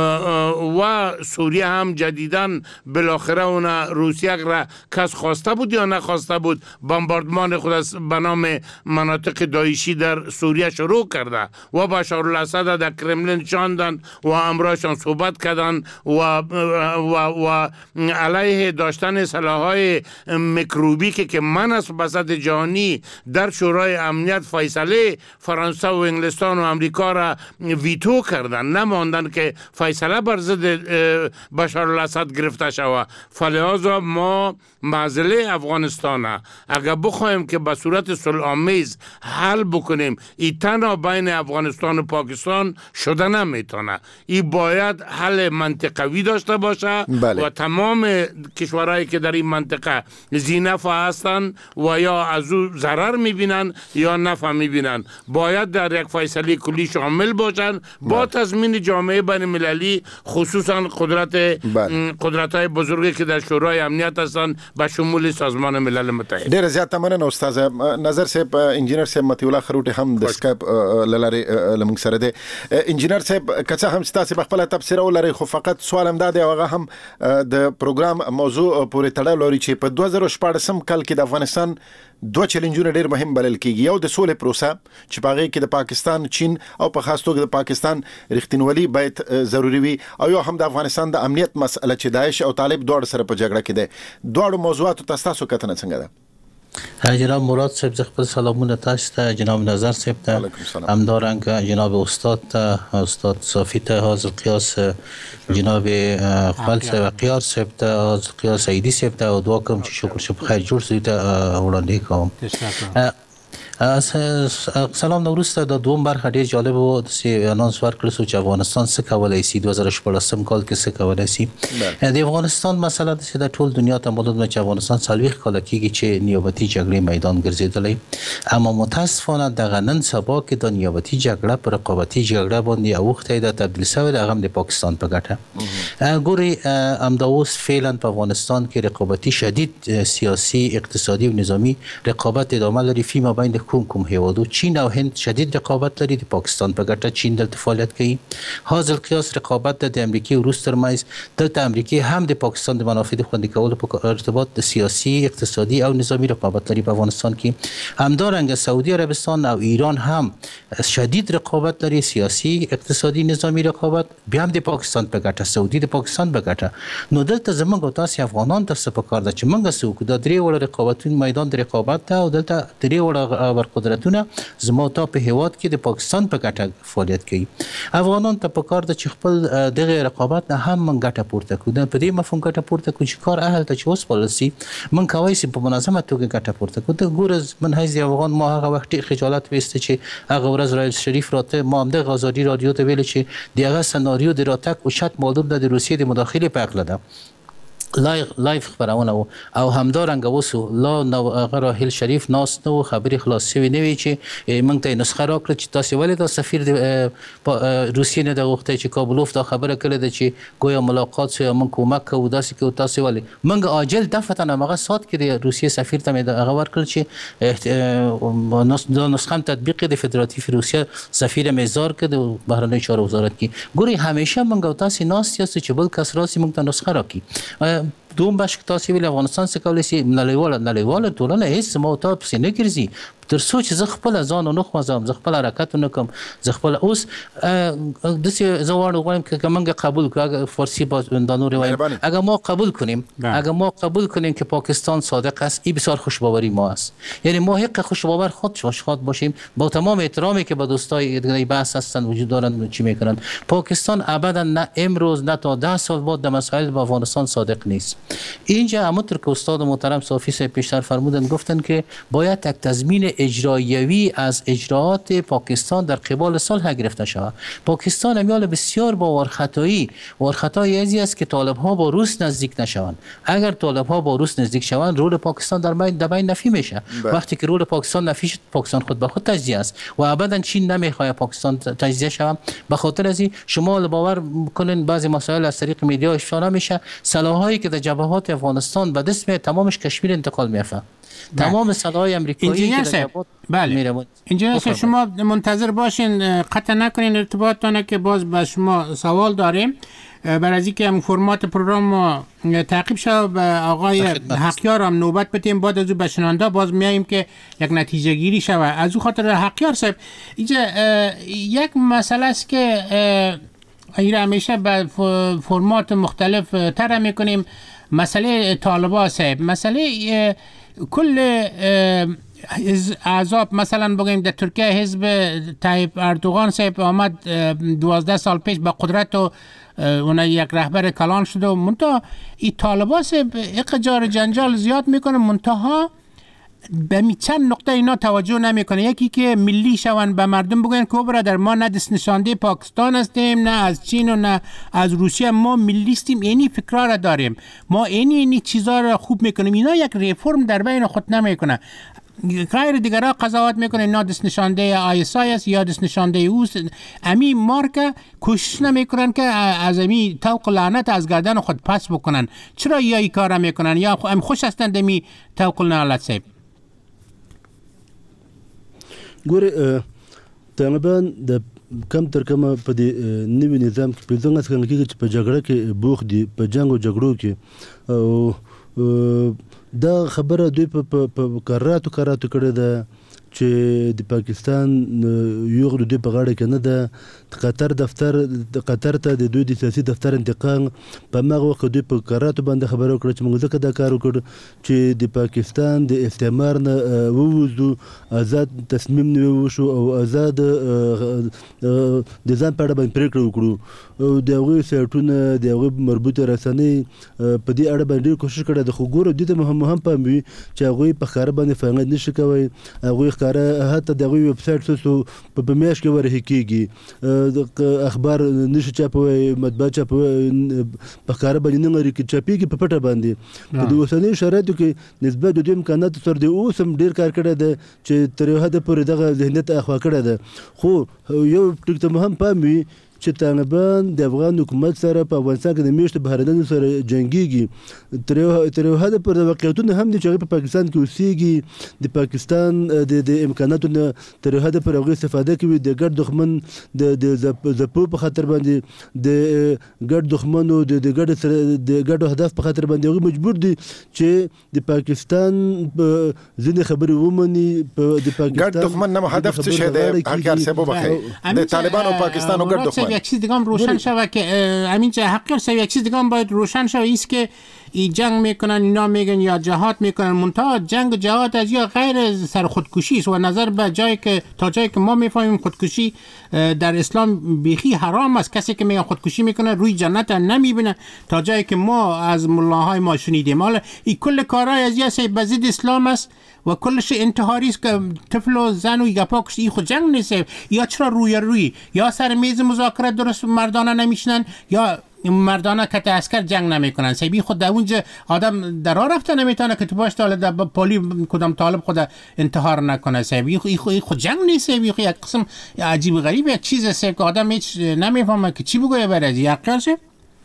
S11: و سوریه هم جدیدن بالاخره اون روسیه را کس خواسته بود یا نخواسته بود بمباردمان خود از به نام مناطق داعشی در سوریه شروع کرده و بشار الاسد در کرملین شاندن و امرایشان صحبت کردن و و و علیه داشتن سلاح‌های میکروبی که من از بساط جهانی در شورای امنیت فیصله فرانسه و انگلستان و امریکا را ویتو کردن، نماندن که فیصله بر ضد بشار الاسد گرفته شود. فلحاظا ما معضله افغانستان اگر بخوایم که به صورت صلح آمیز حل بکنیم، این تنها بین افغانستان و پاکستان شده نمیتونه. این باید حل منطقوی داشته باشه. بله. و تمام کشورهایی که در این منطقه ذی‌نفع هستند و یا از او ضرر میبینن یا نفع میبینن باید در یک فیصله کلی شامل باشن با تضمین جامعه بین المللی، خصوصا قدرت بله. قدرت‌های بزرگی که در شورای امنیت هستند به شمول سازمان ملل متحد.
S1: ډیر زیات مننه استاد نظر صاحب. انجینر صاحب متي الله خروټي هم د سکایپ لاره لمنګ سره دی. انجینر صاحب کڅه هم ستاسو خپل تفسیر ولري، خو فقط سوال هم دا دی هغه هم د پروګرام موضوع پورې تړاو لري چې په دوه زره شپږم کال کې د افغانستان دوه چیلنجونه ډیر مهم بلل کیږي. یو د سولې پروسه چې پاغه کې د پاکستان، چین او په خاص توګه د پاکستان رښتینولي باید ضروری وي، او یو هم د افغانستان د امنیت مسله چې داعش او طالب دوړ سره په جګړه کې ده. دوړ موضوعات تاسو کتنه څنګه ده؟
S5: جناب مراد صاحب زه خپل سلامونه تاسو ته، جناب نظر صاحب ته، همدارنګه جناب استاد ته، استاد صافی ته، حاضر قیاس جناب خپل صاحب قیار صاحب ته، حاضر قیاس سعیدی صاحب ته او دعا کوم چې شکر شپ خیر جوړ سي ته وړاندې کوم. سلام نو وروسته د دوم برخه ډیر جالب و چې اناونس ورکړل شو چې افغانستان څه کولای شي دوه زره شپږم کال کې څه کولای شي. د افغانستان مسله د د ټول دنیا ته معلوم ده چې افغانستان څلوېښت کاله کېږي چې نیابتي جګړې میدان ګرځېدلی، اما متاسفانه دغه نن سبا کې د نیابتي جګړه پر رقابتي جګړه باندې اوښتی ده، تبدیل شوې ده، هم د پاکستان په ګټه. ګوري همدا اوس فعلا په افغانستان کې رقابتي شدید سیاسي، اقتصادي او نظامی رقابت ادامه لري فيما بین کوم کوم هیوادو. چین او هند شدید رقابت لري د پاکستان په ګټه، چین دلته فعالیت کوي. حاصل قیاس رقابت د امریکای او روس ترمنځ، دلته امریکای هم د پاکستان د منافع خوندي کولو په ارتباط د سیاسي، اقتصادي او نظامی رقابت لري په افغانستان کې. همدارنګه سعودي عربستان او ایران هم شدید رقابت لري، سیاسي، اقتصادي، نظامی رقابت، بیا هم د پاکستان په ګټه، سعودي د پاکستان په ګټه. نو دلته زموږ او تاسو افغانان ته څه پکار ده چې موږ څه وکړو؟ د درې وړ رقابتون میدان د رقابت ته او دلته درې وړ قدرتونه زموږ ته په هیواد کې د پاکستان په ګټه فعالیت کوي. افغانان ته پکار ده چې خپل دغه رقابت نه هم من ګټه پورته کړو، په دې مفهوم ګټه پورته کړو چې کار اهل ته چې وسپارل سي من کوي چې په منظمه توګه ګټه پورته کړو. ته ګورز من حیث افغان ما هغه وخت خجالت وسته چې هغه ورځ رئیس شریف راته ما هم د غزادي رادیو ته ویل چې دغه سناریو د راتګ او شت معلوم ده د روسیې د مداخله په اړه ده، لایف خبرونه او همدارنګه وسو لا نو هغه راحل شریف ناس نو خبري خلاص شوی نه وی چې موږ ته نسخه راکړه چې تاسو ولې د سفیر د روسیې نه د وخت چې کابلوف دا خبره کړې ده چې گویا ملاقات سو موږ کومک کوو داسې کې تاسو ولې موږ عاجل دفتن هغه سات کې د روسیې سفیر ته هغه ورکړل چې د نسخه تطبیق د فدراتیو روسیې سفیر میزار کې د بهرنی چارو وزارت کې ګوري همیشه موږ تاسو ناس چې بل کس راسي موږ ته نسخه راکړي. دوم باش که تاسو ویل افغانستان څه کولای شي؟ نړیواله نړیواله ټولنه هیڅ مو ته پسې نه ګرځي تر څو چې زه خپل ځان نه خوځم، زه خپل حرکت نه کوم، زه خپل اوس د څه زوړ غواړم که موږ قبول کړو فارسی با اندانو روایت اگر ما قبول کنیم اگر ما قبول کنیم که پاکستان صادق است، این بسیار خوشباوری ما است. یعنی ما حق خوشباور خود خود باشیم با تمام احترامی که با دوستای دیگه بحث هستن وجود دارن چی میکنن. پاکستان ابدا نه امروز نه تا ده سال بعد در مسائل با افغانستان صادق نیست. اینجا همونطور که استاد محترم صافی صاحب پیشتر فرمودن گفتن که باید یک تضمین اجرایوی از اجراءات پاکستان در قبال صلح گرفته شود. پاکستان امیال بسیار با وارخطایی وارخطایی ازی است که طالب ها با روس نزدیک نشوند. اگر طالب ها با روس نزدیک شوند رول پاکستان در بین در بین نفی میشه. وقتی که رول پاکستان نفی شد پاکستان خود به خود تجزیه است و ابدا چین نمیخواد پاکستان تجزیه شود. به خاطر ازی شما باور کنین بعضی مسائل از طریق میدیا افشا میشه، سلاحایی که در جبهات افغانستان به دست تمامش کشمیر انتقال میفته. تمام سلاح‌های آمریکایی که در جبهات
S8: بله اینجا شما منتظر باشین، قطع نکنین ارتباطتون که باز به شما سوال داریم. برای از اینکه فرمات پروگرام ما تعقیب شد به آقای حقیار هم نوبت بدیم، بعد از او به شنونده باز میاییم که یک نتیجه گیری شود. از او خاطر حقیار صاحب اینجا یک مسئله است که این همیشه به فرمات مختلف طرح میکنیم، مسئله طالبان صاحب، مسئله کل احزاب مثلا بگیم در ترکیه حزب طیب اردوغان صاحب آمد دوازده سال پیش به قدرت و اون یک رهبر کلان شده و منتها این طالبان صاحب اقجار جنجال زیاد میکنه، منتها به چند نقطه اینا توجه نمیکنه. یکی که ملی شون به مردم بگن که برادر ما نه دست نشانده پاکستان هستیم، نه از چین و نه از روسیه، ما ملیستیم، اینی فکرها را داریم، ما اینی اینی چیزا را خوب میکنیم. اینا یک ریفرم در بین خود نمیکنه. غیر دیگرها قضاوت میکنه اینا دست نشانده آی اس آی است یا دست نشانده اوست. امی مارکه کوشش نمیکنن که از امی توق لعنت از گردن خود پس بکنن. چرا یا این کار میکنن یا ام خوش هستند امی توق لعنت صاحب؟
S9: ګوره طالبان د کم تر کمه په دې نوي نظام کې پنځه څنګه کېږي چې په جګړه کې بوخ دي، په جنگ او جګړو کې، او دا خبره دوی په کراتو کراتو کړې ده چې د پاکستان یو د دوی په غاړه کې نه ده. قطر دفتر د قطر ته د دوی د سیاسي دفتر انتقال په هغه وخت دوی په قراراتو باندې خبرو کړ چې موږ ځکه دا کار وکړ چې د پاکستان د استعمار نه ووځو، آزاد تصمیم نه وشو او آزاد د ځان په اړه باندې پریکړه وکړو. د هغوی سایټونه د هغوی مربوطه رسنۍ په دې اړه باندې ډېر کوشش کړی ده، خو ګوره دې ته مهم هم پام وي چې هغوی په ښکاره باندې فعالیت نشي کوی. هغوی ښکاره حتی د هغوی ویب سایټ څه په میاشت کې ورهي کېږي، اخبار نشي چاپوي، مطبوعات چاپوي په ښکاره باندې نه لري کې چاپېږي په پټه باندې. په دې اوسنیو شرایطو کې نسبت د دوی امکاناتو سره د اوس هم ډېر کار کړی دی چې تر یو حده پورې دغه ذهنیت اخوا کړی ده. خو یو ټکي ته هم پام وي چې طالبان د افغان حکومت سره په افغانستان کې د میشتو بهرنیانو سره جنګیږي. تر یو حده پورې واقعیتونه هم دي چې هغوی په پاکستان کې اوسېږي، د پاکستان د امکاناتو نه تر یو حده پورې هغوی استفاده کوي د ګډ دښمن د ځپو په خاطر باندې، د ګډ دښمنو د ګډ د ګډو هدف په خاطر باندې هغوی مجبور دي چې د پاکستان ځینې خبرې ومني. د پاکستان
S1: ګډ دښمن نه هدف څه شی دی؟ حقیقت صاحب وبخښئ، د طالبان و پاکستان و ګډ دښمن
S8: یک چیز دیگه هم روشن شوه که همین چه حقیقت سه یک چیز دیگه هم باید روشن شوه ایست که این جنگ میکنن، اینا میگن یا جهاد میکنن، منتها جنگ و جهاد از یا غیر سر خودکشی است و نظر به جایی که تا جایی که ما میفهمیم خودکشی در اسلام بیخی حرام است. کسی که میگه خودکشی میکنه روی جنت نمیبینه تا جایی که ما از ملاهای ما شنیدیم. حالا این کل کارهای از یا سه بزید اسلام است و کلش انتحاری است که طفل و زن و گپا کشی. خود جنگ نیست. یا چرا روی روی یا سر میز مذاکره درست مردانه نمیشنن یا مردانه کت عسکر جنگ نمیکنن. سبی خود در اونجا آدم در راه رفته نمیتونه که تو باش تا در پالی کدام طالب خود انتحار نکنه. سبی خود خود جنگ نیست. سبی خود یک قسم عجیب غریب یک چیز است که آدم هیچ نمیفهمه که چی بگویه برای یا قرشه.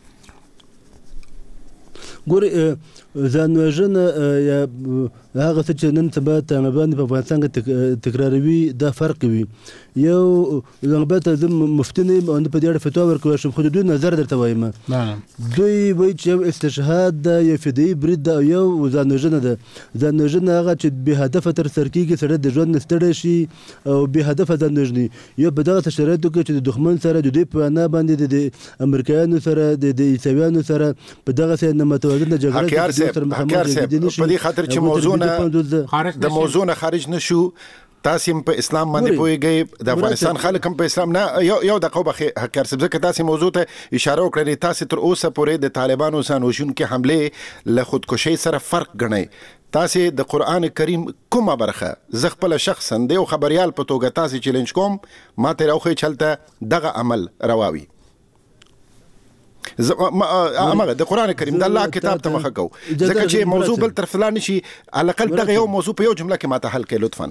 S9: ګورې ځان وژنه یا هغه څه چې نن سبا طالبان په افغانستان کې تکراروي دا فرق وي. یو البته زه مفتي نه یم او نه په دې اړه فتوا ورکولی شم، خو د دوی نظر درته وایم. دوی وایي چې یو استشهاد ده، یو فدایي برید ده او یو ځان وژنه ده. ځان وژنه هغه چې بې هدفه ترسره کېږي، سړی د ژوند نه ستړی شي او بې هدفه ځان وژني. یو په دغسې شرایطو کې چې د دښمن سره د دوی په وینا باندې د امریکایانو سره د عیسویانو سره په دغسې نامتوازنه جګړه
S1: حقیار صاحب حقیار صاحب په دې خاطر چې موضوع نه د موضوع نه خارج نشو، تاسو په اسلام باندې پوهیږئ، د افغانستان خلک هم په اسلام نه یو یو د قوبه حقیار صاحب ځکه تاسو موضوع ته اشاره وکړئ. تاسو تر اوسه پورې د طالبانو سانوشون کې حمله له خودکشي سره فرق ګڼئ. تاسو د قران کریم کومه برخه زه خپل شخصا د یو خبريال په توګه تاسو چیلنج کوم ما ته راوخی چلته دغه عمل رواوي امغه د قران کریم د الله کتاب ته مخه کو ځکه چې موضوع بل طرف لاندې شي على الاقل دغه یو موضوع په یو جمله کې ما ته حل کړئ لطفا.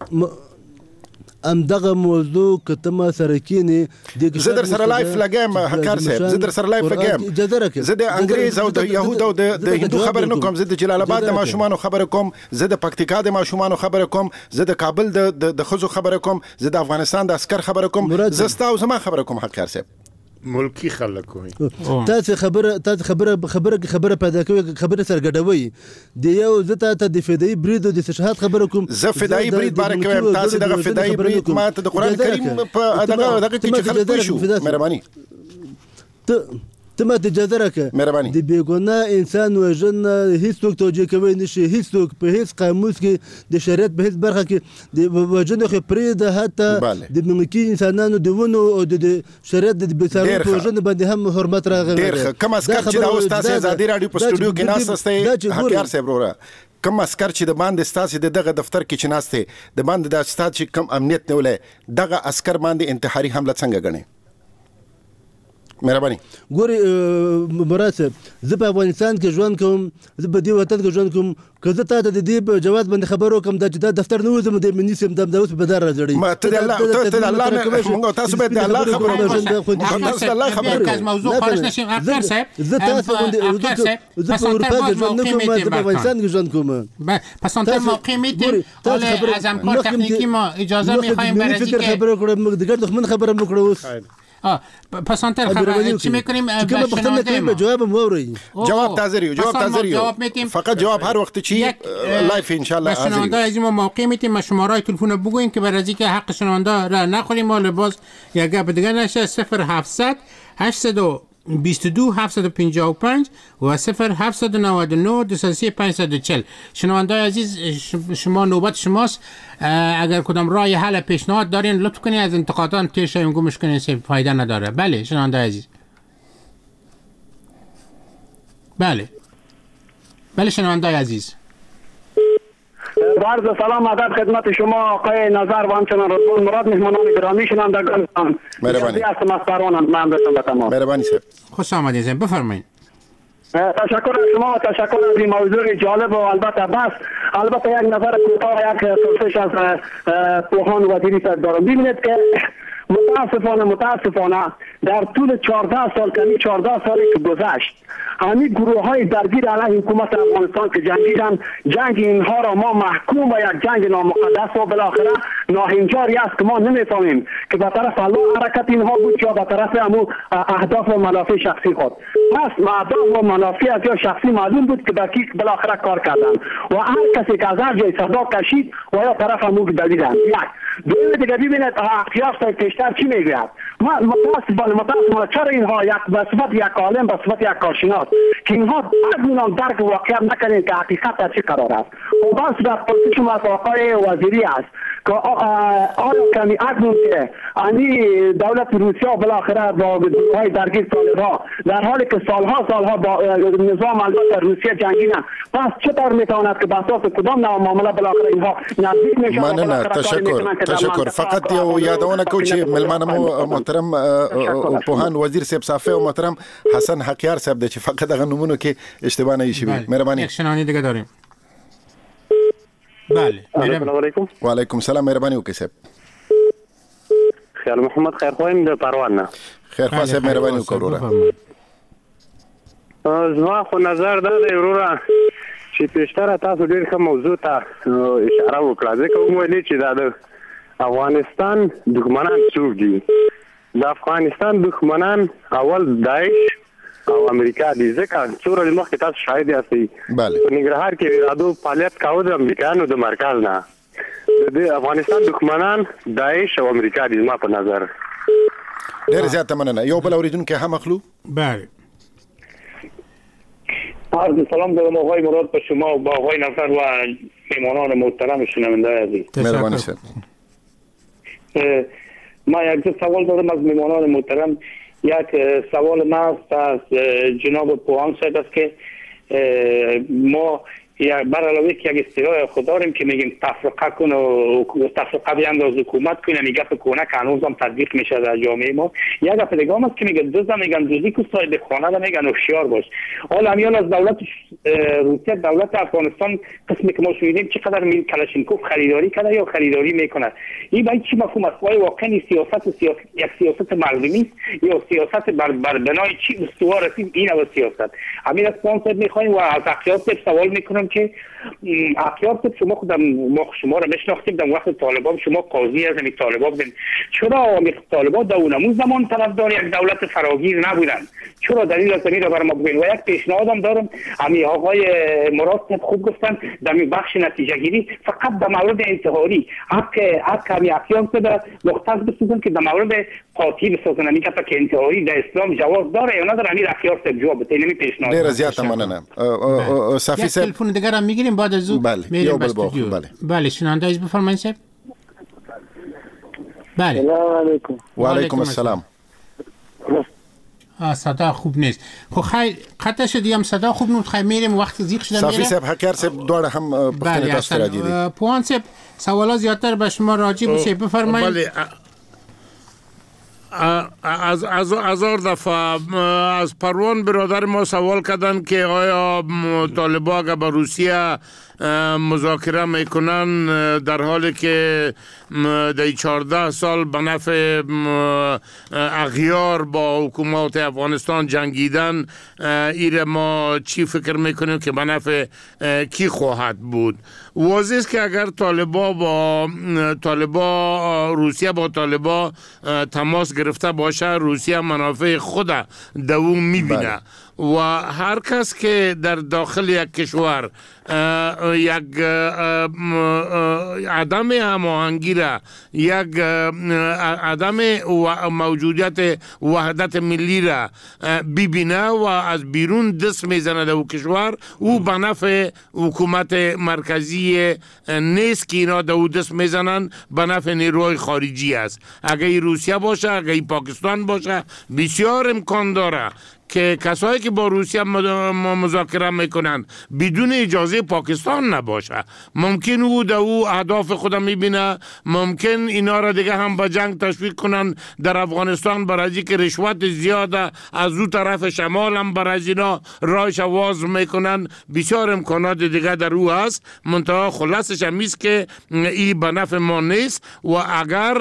S9: ام دغه موضوع کته ما سره کینی
S1: زه در سره لایف لګم حکار صاحب، زه در سره لایف لګم، زه د انګریز او د يهود او د هندو خبر نه کوم، زه د جلال آباد د ماشومان خبر کوم، زه د پکتیکا د ماشومان خبر کوم، زه د کابل د د خزو خبر کوم، زه د افغانستان د عسكر خبر کوم، زه ستاسو زما خبر کوم حکار صاحب.
S11: ملکی خلک وي
S9: تاسو خبره تاسو خبره خبره خبره پیدا کوي، خبره سرګډوي دی. یو زه ته د فدایي برید او د استشهاد خبره کوم،
S1: زه فدایي برید باره کوم، تاسو دغه فدایي برید ما ته د قران کریم په دغه دغه کې چې خلک شو مهرباني
S9: ته ته ماته اجازه راکړه
S1: مهرباني.
S9: د بیګناه انسان وژنه هیڅوک توجیه کوي نشي، هیڅوک په هیڅ قاموس کې د شریعت په هیڅ برخه کې د وژنه خو پرې ده، حتی د ملکي انسانانو د ونو او د شریعت د بېسارو په وژنه باندې هم حرمت راغلی.
S1: ډېر کم اسکر چې دا اوس تاسو ازادي راډیو په سټوډیو کې ناست استئ حکار صاحب وروره، کم اسکر چې د باندې ستاسو د دغه دفتر کې چې ناست د باندې د ستاسو کم امنیت نه ولې دغه اسکر باندې انتحاري حمله څنګه غني؟ مهرباني.
S9: ګوري مراد صاحب زه په افغانستان کې ژوند کوم، زه په دې وطن کې ژوند کوم، که زه تا ته د دې په جواز باندې خبر وکړم دا چې دا دفتر نه وځم د منی سم د اوس په دار راځړي
S1: ما ته د الله ته د الله نه موږ تاسو به د الله خبره تاسو د الله خبره
S8: از موضوع خارج نشیم اکثر صاحب.
S9: زه تاسو باندې زه په اروپا کې ژوند نه کوم، زه په افغانستان کې ژوند کوم.
S8: پس انت موقع میدیم حالا از امکان تکنیکی ما اجازه میخوایم برای اینکه
S9: خبر کنم د ګډ دښمن خبره وکړو. اوس
S8: آه پسانتر خبر چی میکنیم
S9: که ما بختن نکنیم به جواب موري
S1: جواب تازریو جواب تازریو فقط جواب هر وقت چی لایف ان شاء الله
S8: حاضر شنونده از ما موقع میتیم ما شماره تلفن بگوییم که برای اینکه حق شنونده را نخوریم ما باز یک گپ دیگه نشه صفر هفتصد هشتصد و بیست و دو هفتصد و پنجاه و پنج و صفر هفتصد و نود و نه دویست و سی پانصد و چهل. شنونده عزیز شما نوبت شماست، اگر کدام راه حل پیشنهاد دارین لطف کنید از انتقادات تیشه گمش کنین سه فایده نداره. بله شنونده عزیز. بله بله شنونده عزیز.
S10: عرض سلام ادب خدمت شما آقای نظر و همچنان رضوان مراد مهمانان گرامی شنوندگان.
S1: مهربانی.
S10: هستم از تهران. من به تمام.
S1: مهربانی صاحب.
S8: خوش آمدید. بفرمایید.
S10: تشکر از شما و تشکر از این موضوع جالب و البته بس البته یک نظر کوتاه یک پرسش از پوهان وزیری صاحب دارم. ببینید که متاسفانه متاسفانه در طول چهارده سال کمی چهارده سالی که گذشت همین گروه های درگیر علیه حکومت افغانستان که جنگیدن جنگ اینها را ما محکوم و یک جنگ نامقدس و بالاخره ناهنجاری است که ما نمیفهمیم که به طرف الله حرکت اینها بود یا به طرف همون اهداف و منافع شخصی خود. پس اهداف و منافع از یا شخصی معلوم بود که به کی بالاخره کار کردن و هر کسی که از هر جای صدا کشید و یا طرف همون دویدن. یک دوم دیگه ببینید اختیار صاحب پیشتر چی میگوید. ما متاسفانه متاسفانه چرا اینها یک به صفت یک عالم به صفت یک کارشناس که اینها بدون درک واقعیت نکنین که حقیقت در چه قرار است. و بس در پرسش شما آقای وزیری است که آیا کمی اکنون که انی دولت روسیه بالاخره با گروه‌های درگیر طالب‌ها در حالی که سالها سالها با نظام البته روسیه جنگیدن پس چطور میتواند که به اساس کدام نوع معامله بالاخره اینها نزدیک میشن؟
S1: نه نه تشکر تشکر فقط یو یادونه کو چې ملمانمو محترم پوهان وزیر صاحب صافی او محترم حسن حقیار صاحب د چې فقط هغه نمونه کې اشتباه نه شي. مهرباني.
S8: یک شنونده دیگه داریم. بله
S12: السلام علیکم.
S1: و علیکم السلام. مهرباني وکړئ صاحب.
S12: خیال محمد خیرخوایم د پروان نه.
S1: خیرخوا صاحب مهرباني وکړئ وروره.
S12: زما خو نظر دا دی وروره چې پیشتره تاسو ډېر ښه موضوع ته اشاره وکړه ځکه وویلې چې دا د افغانستان دښمنان څوک دي. د افغانستان دښمنان اول داعش او امریکا دي ځکه څو ورځې مخکې تاسو شاهد یاستئ په ننګرهار کې ارادو فعالیت کاوه د امریکایانو د مرکز نه. د افغانستان دښمنان داعش او امریکا دي زما په نظر.
S1: ډېر زیاته مننه. یو بل اوریدونکی هم اخلو.
S8: بله
S13: عرض سلام دارم آقای مراد به شما و با آقای نظر و میمانان محترم شنونده عزیز.
S1: مهربانی صاحب.
S13: ما یک دو سوال دارم از میمانان محترم. یک سوال ما از جناب پوهان صاحب است که ما بر علاوه که یک اصطلاح خود داریم که میگیم تفرقه کن و تفرقه بیانداز حکومت کن، یعنی گپ کونه که هنوز هم تطبیق میشه در جامعه ما. یک گپ دیگه هم است که میگه دوزا میگن دوزی که صاحب خانه را میگن هوشیار باش. حالا همیان از دولت روسیه دولت افغانستان قسمی که ما شنیدیم چقدر میل کلاشینکوف خریداری کرده یا خریداری میکنه. این باید چی مفهوم است؟ آیا واقعا سیاست سیاست یک سیاست مردمی است یا سیاست بر بر بنای چی استوار است این او سیاست؟ همین از پوان میخوایم و از اختیار سوال میکنم که اختیار شما خودم ما شما را میشناختیم در وقت طالبان شما قاضی از این طالبان بودین. چرا عوامل طالبان در اون زمان طرفدار یک دولت فراگیر نبودن؟ چرا دلیل از این را بر ما بگین؟ و یک پیشنهادم دارم همین آقای مراد خوب گفتن در این بخش نتیجه گیری فقط در مورد انتحاری حق حق همین اختیار شده مختص بسازن که در مورد قاطی بسازن همین که انتحاری در اسلام جواز داره یا نداره همین اختیار صاحب جواب بده. نمی پیشنهاد
S1: ډیر زیاته مننه. صافی صاحب
S8: تلفن دیگر هم میگیریم بعد از او میریم به استودیو.
S1: بله
S8: بله شنونده از بفرمایید صاحب. بله
S10: سلام علیکم.
S1: و علیکم السلام.
S8: آ صدا خوب نیست. خب خیر قطع شدی هم صدا خوب نوت خیر میریم وقت زیق شده میره.
S1: صافی صاحب حقیار صاحب دوړه هم پښتنه تاسو را دیدي.
S8: پوهان صاحب سوالا زیاتر به شما راجع بشه بفرمایید.
S11: بله از از هزار دفعه از پروان برادر ما سوال کردن که آیا طالبان اگر با روسیه مذاکره میکنن در حالی که در چهارده سال به نفع اغیار با حکومت افغانستان جنگیدن، ایره ما چی فکر میکنیم که به نفع کی خواهد بود؟ واضح است که اگر طالبان با طالبان روسیه با طالبان تماس گرفته باشه باشه روسیه منافع خود در اون میبینه و هر کس که در داخل یک کشور یک عدم هماهنگی را، یک عدم موجودیت وحدت ملی را ببینه و از بیرون دست میزنه در او کشور، او به نفع حکومت مرکزی نیست که اینا در او دست میزنن، به نفع نیروی خارجی است. اگه روسیه باشه، اگه پاکستان باشه، بسیار امکان داره که کسایی که با روسیه مذاکره میکنن بدون اجازه پاکستان نباشه. ممکن او در او اهداف خود میبینه، ممکن اینا را دیگه هم به جنگ تشویق کنن در افغانستان، برای که رشوت زیاده از او طرف شمال هم برای اینا رایش واز میکنن. بسیار امکانات دیگه در او هست، منتها خلاصش همیست که این به نفع ما نیست و اگر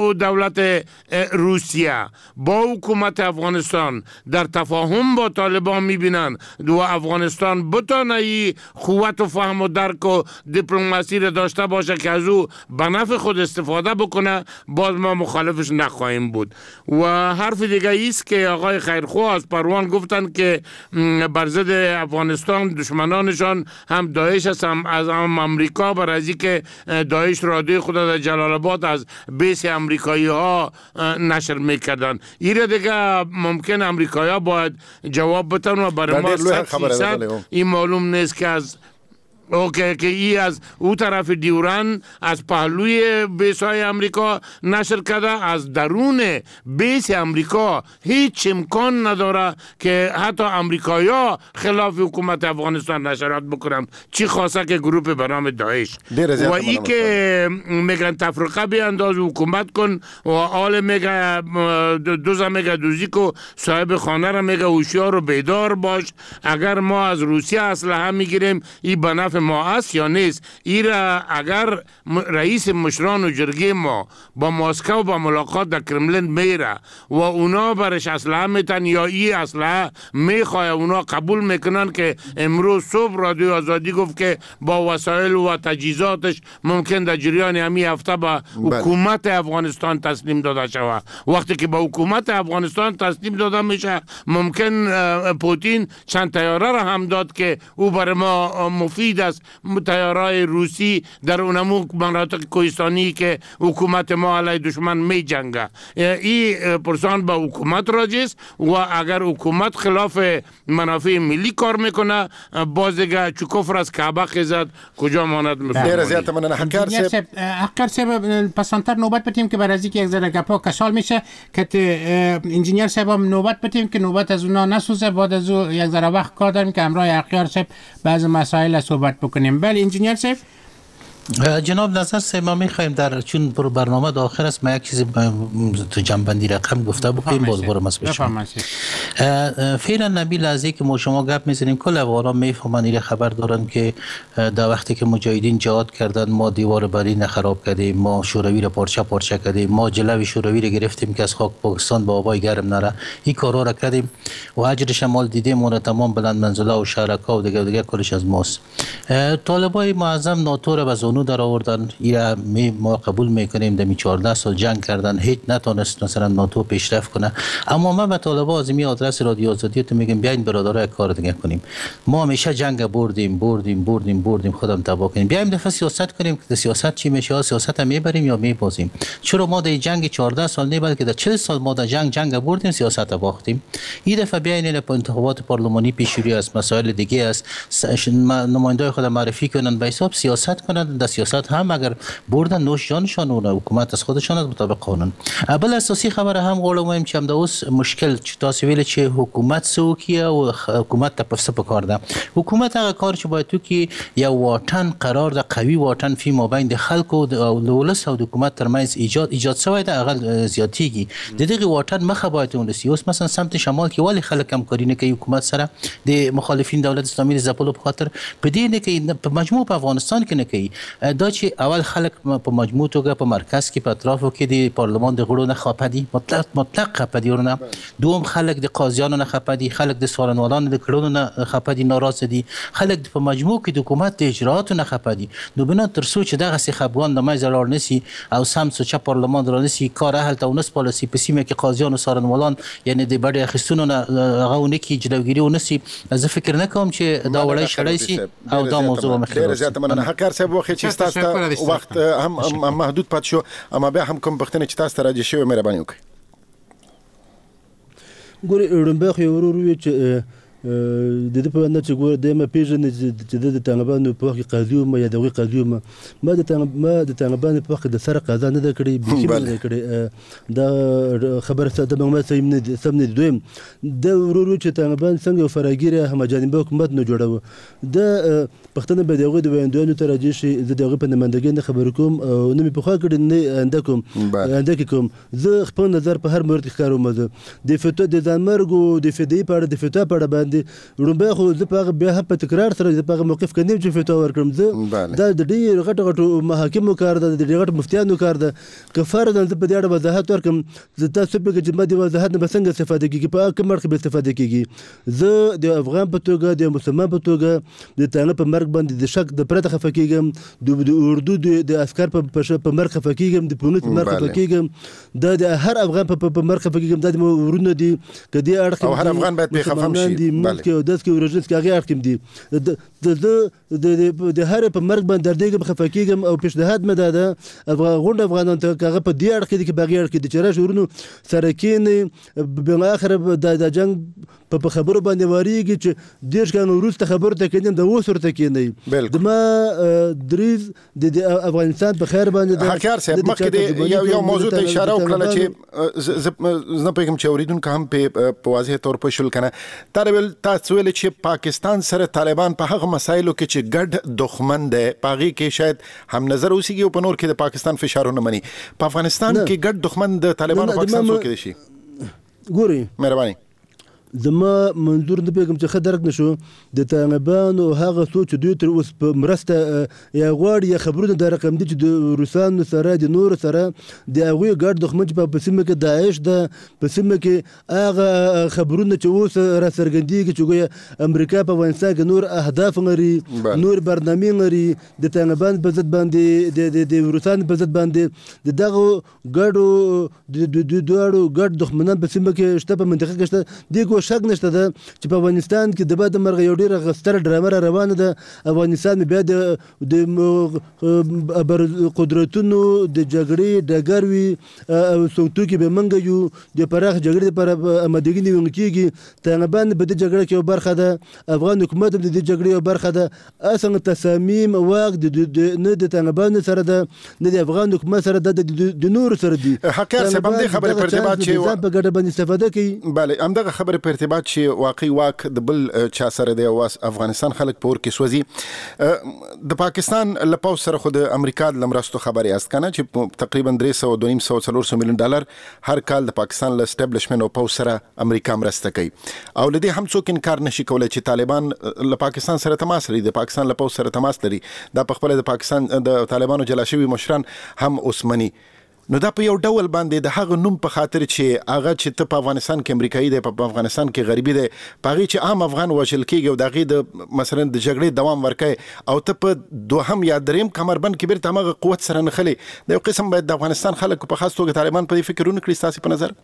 S11: دولت روسیه با حکومت افغانستان در تفاهم با طالبان میبینن و افغانستان بتانه ای قوت و فهم و درک و دیپلماسی را داشته باشه که از او به نفع خود استفاده بکنه، باز ما مخالفش نخواهیم بود. و حرف دیگه ایست که آقای خیرخواه از پروان گفتن که بر ضد افغانستان دشمنانشان هم داعش است، هم از هم امریکا، برای که داعش رادیو خود در جلال آباد از بیس امریکایی ها نشر میکردن. این دیگه ممکن امریکایی ها باید جواب بتن و برای ما صد فیصد این معلوم نیست که از اوکی که ای از او طرف دیورن از پهلوی بیس های امریکا نشر کرده، از درون بیس امریکا هیچ امکان نداره که حتی امریکایی ها خلاف حکومت افغانستان نشرات بکنن، چی خاصه که گروه به نام داعش. و ای که میگن تفرقه بیانداز حکومت کن و آل میگه دوزا میگه دوزی کو صاحب خانه را میگه هوشیار و بیدار باش، اگر ما از روسیه اسلحه میگیریم این به نفع ما است یا نیست. ایرا اگر رئیس مشران و جرگه ما با مسکو با ملاقات در کرملین میره و اونا برش اسلحه میتن یا ای اسلحه میخواه، اونا قبول میکنن که امروز صبح رادیو آزادی گفت که با وسایل و تجهیزاتش ممکن در جریان همی هفته با حکومت افغانستان تسلیم داده شود. وقتی که با حکومت افغانستان تسلیم داده میشه، ممکن پوتین چند طیاره را هم داد که او برای ما مفید است، طیاره‌های روسی در اونمو مناطق کوهستانی که حکومت ما علیه دشمن می جنگه. این پرسان با حکومت راجع است و اگر حکومت خلاف منافع ملی کار میکنه، باز دیگه چوکفر از کعبه خیزد کجا ماند میفهمه.
S1: دیر زیادت منن حکر سیب
S8: حکر سیب پسانتر نوبت بتیم که برای که یک ذره گپا کسال میشه که انجینیر صاحب هم نوبت بتیم که نوبت از اونا نسوزه، بعد از او یک ذره وقت کار داریم که همراه اخیار صاحب بعض مسائل صحبت بکنیم. بله انجینیر صاحب.
S5: جناب نظر صاحب ما میخوایم در چون برو برنامه داخل است ما یک چیزی تو جنبندی رقم گفته بکنیم باز برم از بشم. فعلا نبیل از که ما شما گپ میزنیم کل افغانا میفهمن این خبر دارن که در وقتی که مجاهدین جهاد کردن ما دیوار برلین خراب کردیم، ما شوروی را پارچه پارچه کردیم، ما جلوی شوروی را گرفتیم که از خاک پاکستان به آبای گرم نره، این کارا را کردیم و اجر شمال دیدیم و تمام بلند منزله و شرکا و دیگه دیگه کلش از ماست. طالبای معظم ناتو را به در آوردن، ایرا می ما قبول میکنیم دمی چهارده سال جنگ کردن هیچ نتونست مثلا ناتو پیشرفت کنه. اما ما به طالبا از می آدرس رادیو آزادی تو میگم بیاین برادرها یک کار دیگه کنیم، ما همیشه جنگ بردیم بردیم بردیم بردیم خودم تباه کنیم، بیایم دفعه سیاست کنیم که سیاست چی میشه، سیاست هم میبریم یا میبازیم. چرا ما در جنگ چهارده سال نه بلکه در چهل سال ما در جنگ جنگ بردیم سیاست باختیم. این دفعه بیاین این انتخابات پارلمانی پیشروی است، مسائل دیگه است، نمایندای خود معرفی کنن به حساب سیاست کنن، در سیاست هم اگر بردن نوش جانشان و حکومت از خودشان از مطابق قانون. اول اساسی خبر هم قول مهم چم دوس مشکل تاسویل چه حکومت سوکیه و حکومت تپفسه پکارده. حکومت هغه کار چې باید تو کې یو واټن قرار ده، قوي واټن فی مابین د خلکو او دولت او حکومت ترمنځ ایجاد ایجاد شوی ده، هغه زیاتیږي. د دغه واټن مخه باید ونسی. اوس مثلا سمت شمال کې ولی خلک همکاري نه کوي حکومت سره د مخالفین دولت اسلامي د ځپلو په خاطر په دې نه کې په مجموع په افغانستان کې نه کوي. دا چې اول خلک په مجموع توګه په مرکز کې په اطرافو کې د پارلمان د غړو نه خفه دي، مطلق مطلق خفه دي ورنه. دوم خلک د قاضیانو نه خفه دي، خلک د څارنوالانو د کړنو نه خفه دي، ناراضه دي، خلک په مجموع کې د حکومت د اجراتو نه خفه دي. نو بنا تر څو چې دغه سي خفګان د مې زړور نسی او سم سوچ پارلمان درنسی کار اهل ته ونس پالیسی په سیمه کې قاضیانو څارنوالان یعنی د بډې اخیستونو نه غوونه کې جلوګیری ونسی. زه فکر نه کوم چې دا وړي شړای سي او دا موضوع مخکې.
S1: ډیر زیات مننه حکار صاحب، وخت چې تاسو ته وخت هم محدود پات شو، اما بیا هم کوم پښتنه چې تاسو ته راځي شوی مهرباني وکړئ.
S9: ګوري ورنبخ یو ورور وی چې د دې په اند چې ګور د ما پیژنې چې د طالبانو په وخت قاضي ما یا دغه قاضي ما ما د ما د طالبانو په وخت د سره قضا نه کړی به نه کړی دا خبره ستاسو د معلومات سم نه سم نه دویم د ورورو چې طالبان څنګه فراګیره هم جانبه حکومت نه جوړو د پښتنه به دغه د ویندونو ته راځي چې د دغه په نمائندګۍ نه خبر کوم او نه په خوا کړی نه اندکم اندکم زه خپل نظر په هر مورد ښکاروم. د فتوا د ځانمرګو د فدی په د فتوا په اړه ورنبه خو زه په بیا په تکرار سره د په موقف کې نیم چې فتوا ورکړم. زه دا د ډیر غټ غټ محاکمو کار ده، د ډیر غټ مفتیانو کار ده. که فرض زه په دې اړه وضاحت ورکړم، زه تاسو په کې چې ما د وضاحت نه څنګه استفاده کیږي، په کوم اړخ به استفاده کیږي. زه د افغان په توګه د مسلمان په توګه د تانه په مرګ باندې د شک د پرته خفه کیږم، د اردو د عسكر په په مرګ خفه کیږم، د پونیت په مرګ خفه کیږم، دا د هر افغان په مرګ خفه کیږم. دا د ورونه دي کدي اړخ
S1: او هر افغان باید به خفه شي.
S9: کې او داس کې ورجنس کې هغه اړخ دي د د د هر په مرګ باندې دردېږم، خفه کیږم او پیشنهاد مې دا ده غونډه افغانان ته هغه په دې اړخ کې دي کې باغی اړخ کې دي چې راش ورونو سره کېنې بل اخر د جنگ په خبرو باندې واریږي چې دیش کانو وروسته خبرو ته کېنم د اوس ورته کېنی د ما دریز د افغانستان په خیر باندې
S1: حکار صاحب مخکې یو یو موضوع ته اشاره وکړه چې زه په کوم چوریدون کوم په واضح تور په شل کنه ترول تاسو ویل چې پاکستان سره طالبان په هغه مسایلو کې چې ګډ دښمن دی پاغي کې شاید هم نظر اوسېږي او په نور کې د پاکستان فشارونه مني. په افغانستان کې ګډ دښمن د طالبانو پاکستان څوک دی شي؟
S9: ګوري
S1: مهرباني
S9: زما منظور نه پیګم چې خدرک نشو د طالبانو هغه سوچ دوی تر اوس په مرسته یا غواړي یا خبرونه د رقم دي چې د روسانو سره د نور سره د هغوی ګډ دښمن چې په سیمه کې داعش ده، په سیمه کې هغه خبرونه چې اوس را څرګندېږي چې ګویا امریکا په افغانستان کې نور اهداف لري، نور برنامې لري د طالبان په ضد باندې د روسانو په ضد باندې د دغه ګډو د دوړو ګډ دښمنان په سیمه کې شته، په منطقه کې شته. دغه شک نشته ده چې په افغانستان کې د بعد مرغ یو ډیر غستر ډرامه روانه ده. افغانستان بیا د د قدرتونو د جګړې ډګر وي او څوک به منګ یو د پراخ جګړې پر امدګي نیول کیږي. طالبان به د جګړې کې برخه ده، افغان حکومت د جګړې برخه ده. اصلا تصامیم واق د نه د طالبان سره ده نه د افغان حکومت سره ده، د نور سره دي.
S1: حکر څه باندې خبره پر ارتباط چې
S9: په ګډه باندې استفاده کوي.
S1: bale همدغه خبره په ارتباط چې واقعي واک د بل چا سره دی او افغانستان خلک پور کې سوځي. د پاکستان لپاره سره خو د امریکا د لمرستو خبري است کنه چې تقریبا درې سوه دوه سوه څلور میلیون ډالر هر کال د پاکستان ل اسټابلیشمنت او پاو سره امریکا مرسته کوي او لدی هم څوک انکار نشي کولای چې طالبان له پاکستان سره تماس لري، د پاکستان له پاو سره تماس لري. دا په خپل د پاکستان د طالبانو جلا شوی مشران هم عثماني. نو دا په یو ډول باندې د هغه نوم په خاطر چې هغه چې ته په افغانستان کې امریکایي دی، په افغانستان کې غریبي دی، پاغي چې عام افغان وژل کېږي او دغه د مثلا د جګړې دوام ورکړي او ته په دوهم یا دریم کمربند کې بیرته هغه قوت سره نخلي. د یو قسم باید د افغانستان خلک په خاص توګه طالبان په فکرونه کړی. تاسو په نظر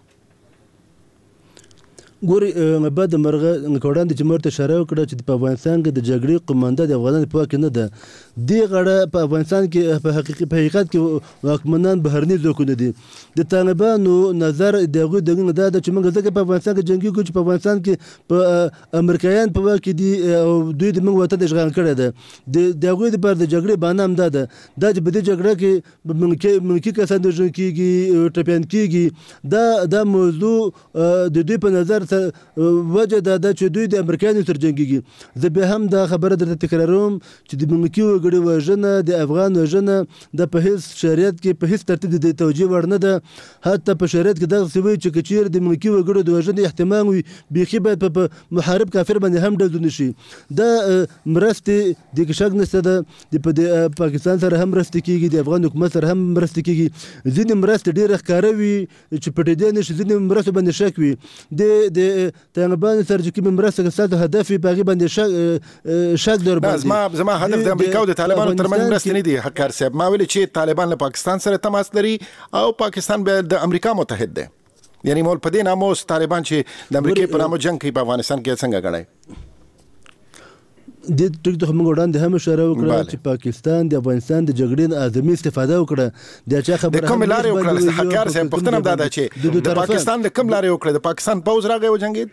S9: ګوري بعد مرغه کوډان د جمهوریت اشاره وکړه چې په افغانستان کې د جګړې قومانده د افغانانو په واک نه ده. دی غړه په افغانستان کې په حقیقت په حقیقت کې واکمنان بهرني ځواکونه دي. د طالبانو نظر دغه دغه دا چې موږ ځکه په افغانستان کې جنگي کوو چې په افغانستان کې په امریکایان په واک دي او دوی د موږ وطن اشغال کړی ده. د دغه د پر د جګړې باندې هم ده دا چې په دې جګړه کې ممکن ممکن کسان د ژوند کېږي ټپيان کېږي. دا دا موضوع د دوی په نظر وجه دا ده چې دوی د امریکایانو سره جنګیږي. زه بیا هم دا خبره درته تکراروم چې د ملکي وګړي وژنه د افغان وژنه د په هیڅ شریعت کې په هیڅ ترتیب د توجیه وړ نه ده. حتی په شریعت کې دغسې وایي چې که چیرې د ملکي وګړو د وژنې احتمال وي بیخي باید په محارب کافر باندې هم ډز ونه شي. دا مرستې د کې شک نشته ده د پاکستان سره هم مرستې کېږي د افغان حکومت سره هم مرستې کېږي. ځینې مرستې ډېرې ښکاره وي چې پټېدی نه شي، ځینې مرستو باندې شک وي. د د طالبانو سره چې کومې مرسته ستاسو هدف وي په هغې باندې شک در باندې.
S1: زما زما هدف د امریکا او د طالبانو ترمنځ مرستې نه دي حقار صاحب. ما ویلي چې طالبان له پاکستان سره تماس لري او پاکستان به د امریکا متحد دی. یعنی مول په دې نامه اوس طالبان چې د امریکا په نامه جنګ کوي په افغانستان کې څنګه غړای
S9: د ټیک ټاک موږ وړاندې هم اشاره وکړه چې پاکستان د افغانستان د جګړې نه اعظمي استفاده وکړه. د چا خبره
S1: د کوم لارې وکړه حقار صاحب پښتنه دا ده چې د پاکستان د کوم لارې وکړه؟ د پاکستان پوز راغی او جنگید.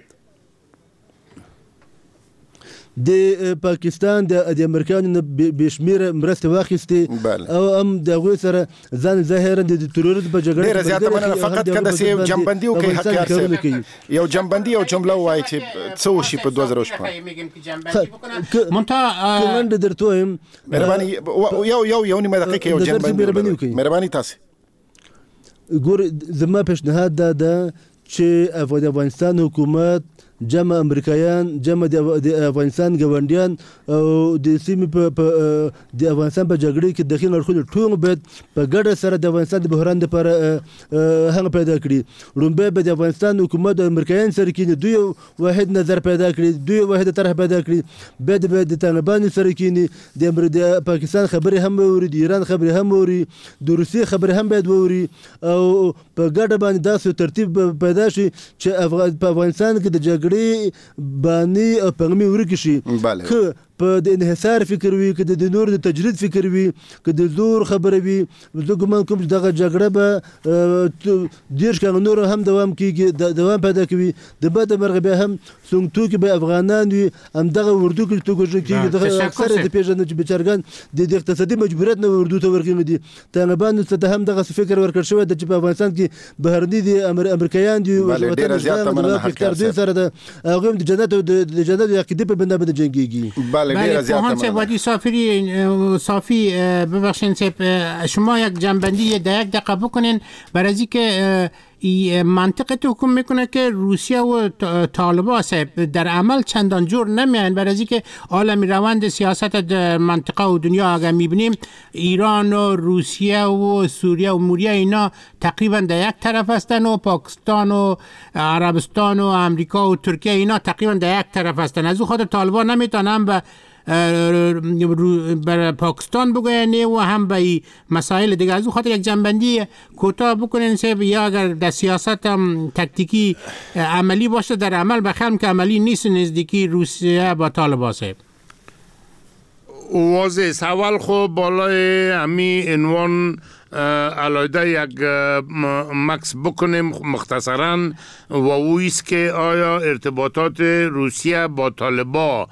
S9: د پاکستان د امریکایانو نه بشمیره مرستې واخیستې او هم د هغوی سره ځان ظاهرا د تروریزم په جګړه
S1: ډېره زیاته مننه. فقط که داسې یو جنبندي وکړئ حقیار صاحب، یو جنبندي او جمله ووایئ چې څه وشي په دوه زره شپږ.
S9: منډه درته وایم
S1: مهرباني یو یو یو نیمه دقیقه یو جنبندي وکړئ مهرباني تاسې.
S9: ګور زما پیشنهاد دا ده چې د افغانستان حکومت جمع امریکایان جمع د افغانستان ګاونډیان او د سیمې په د افغانستان په جګړې کې دخیل اړخونه ټول باید په ګډه سره د افغانستان د بحران لپاره هغه پیدا کړي. لومبی به د افغانستان حکومت د امریکایان سره کینی، دوی واحد نظر پیدا کړي، دوی واحد طرح پیدا کړي. بیا د د طالبانو سره کینی، د پاکستان خبرې هم ووري، د ایران خبرې هم ووري، د روسیې خبرې هم باید ووري او په ګډه باندې داسې ترتیب پیدا شي چې په افغانستان کې د جګړې باندې او پنګمي ورکی شي. که په د انحصار فکر وي، که د نور د تجرید فکر وي، که د زور خبره وي، زه ګمان کوم چې دغه جګړه به دېرش کاله نور هم دوام کېږي، دوام پیدا کوي. د بده مرغه بیا هم څنګ توکي به افغانان وي، همدغه اردو کې توکي وژل کېږي. دغه اکثره د پېژنو چې بیچارګان د اقتصادي مجبوریت نه اردو ته ورغلي دي. طالبانو ته هم دغه فکر ورکړ شوی دی چې په افغانستان کې بهرني دي امریکایان دي
S1: ډېره زیاته مننه حقیار
S9: صاحب سره د هغوی هم د جنت او د جنت د عقیدې په بنا باندې جنګېږي.
S8: بله پوهان صاحب وادی صافی صافی ببخشین صاحب شما یک جنبندی در یک دقیقه بکنین برای از اینکه منطقه حکم میکنه که روسیه و طالبان صاحب در عمل چندان جور نمیان. برای از اینکه عالمی روند سیاست در منطقه و دنیا اگر میبینیم ایران و روسیه و سوریه و موریه اینا تقریبا در یک طرف هستن و پاکستان و عربستان و امریکا و ترکیه اینا تقریبا در یک طرف هستن. از اون خاطر طالبان نمیتونن به بر پاکستان بگوین و هم به مسائل دیگه. از اون خاطر یک جنبندی کوتاه بکنین صاحب، یا اگر در سیاست هم تکتیکی عملی باشه در عمل بخیرم که عملی نیست نزدیکی روسیه با طالبان صاحب.
S11: واضح سوال خوب بالای همی عنوان علیده یک مکس بکنیم مختصرا و اویست که آیا ارتباطات روسیه با طالبان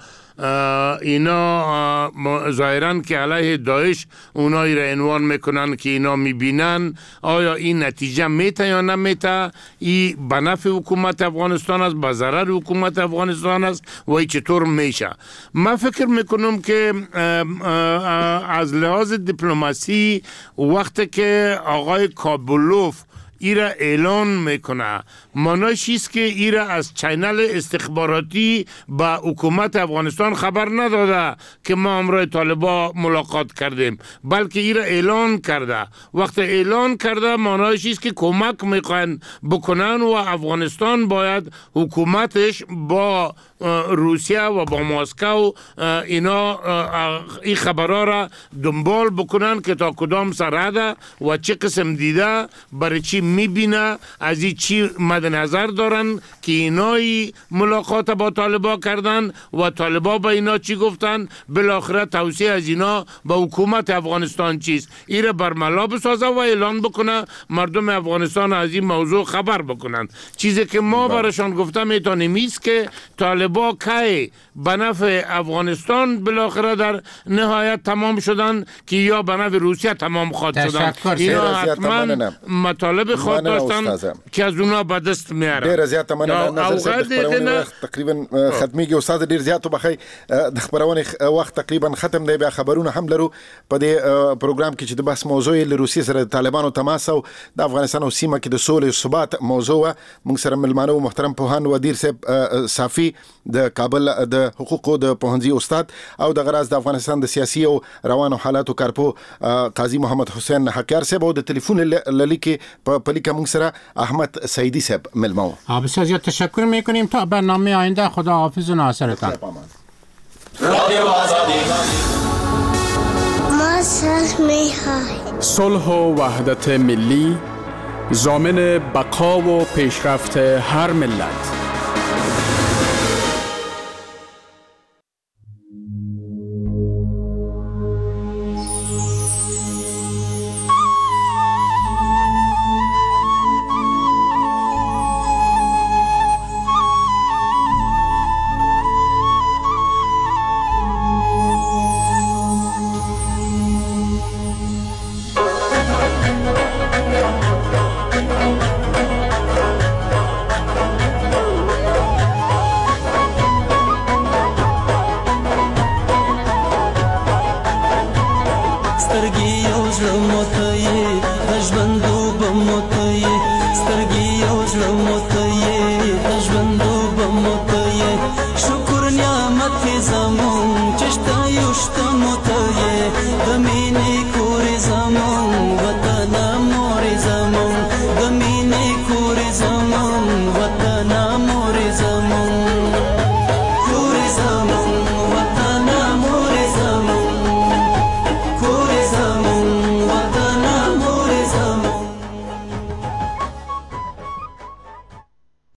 S11: اینا ظاهرا که علیه داعش اونایی را عنوان میکنن که اینا میبینن، آیا این نتیجه میته یا نمیته؟ این به نفع حکومت افغانستان است، به ضرر حکومت افغانستان است و ای چطور میشه؟ من فکر میکنم که از لحاظ دیپلماسی وقتی که آقای کابولوف ایرا اعلان میکنه معنیش است که ایرا از چینل استخباراتی با حکومت افغانستان خبر نداده که ما همراه طالبان ملاقات کردیم، بلکه ایرا اعلان کرده. وقت اعلان کرده معنیش است که کمک میخوان بکنن و افغانستان باید حکومتش با روسیه و با مسکو اینا این خبرها را دنبال بکنن که تا کدام سرده و چه قسم دیده، برای چی میبینه، از این چی مد نظر دارن که اینایی ملاقات با طالبان کردن و طالبان با اینا چی گفتن، بالاخره توصیه از اینا به حکومت افغانستان چیست. این را برملا بسازه و اعلان بکنه مردم افغانستان از این موضوع خبر بکنن. چیزی که ما برشان گفته میتونیم ایست که طالبان که به نفع افغانستان بالاخره در نهایت تمام شدن که یا به نفع روسیه تمام خواد شدن. اینا حتما مطالب خود داشتن که از اونا به دست میارن.
S1: ډیر زیات مننه. نظر صاحب د خبرونې وخت تقریبا ختميږي. استاد ډیر زیات وبخي د خبرونې وخت تقریبا ختم دی. بیا خبرونه هم لرو په دې پروګرام کې چې د بحث موضوع له روسیې سره د طالبانو تماس او د افغانستان او سیمه کې د سولې او ثبات موضوع. موږ سره ملمانو محترم پوهان ودیر صاحب صافي د کابل د حقوقو د پوهنځي استاد او د غراز د افغانستان د سیاسي او روانو حالاتو کارپو قاضي محمد حسین حکیار صاحب او د ټلیفون للیکي په پلیکا موږ سره احمد سعیدی صاحب ملمو.
S8: بسیار زیاد تشکر میکنیم. تا برنامه آینده خدا حافظ و ناصرتان.
S14: رادیو آزادی ما صلح میخواهیم. صلح و وحدت ملی ضامن بقا و پیشرفت هر ملت.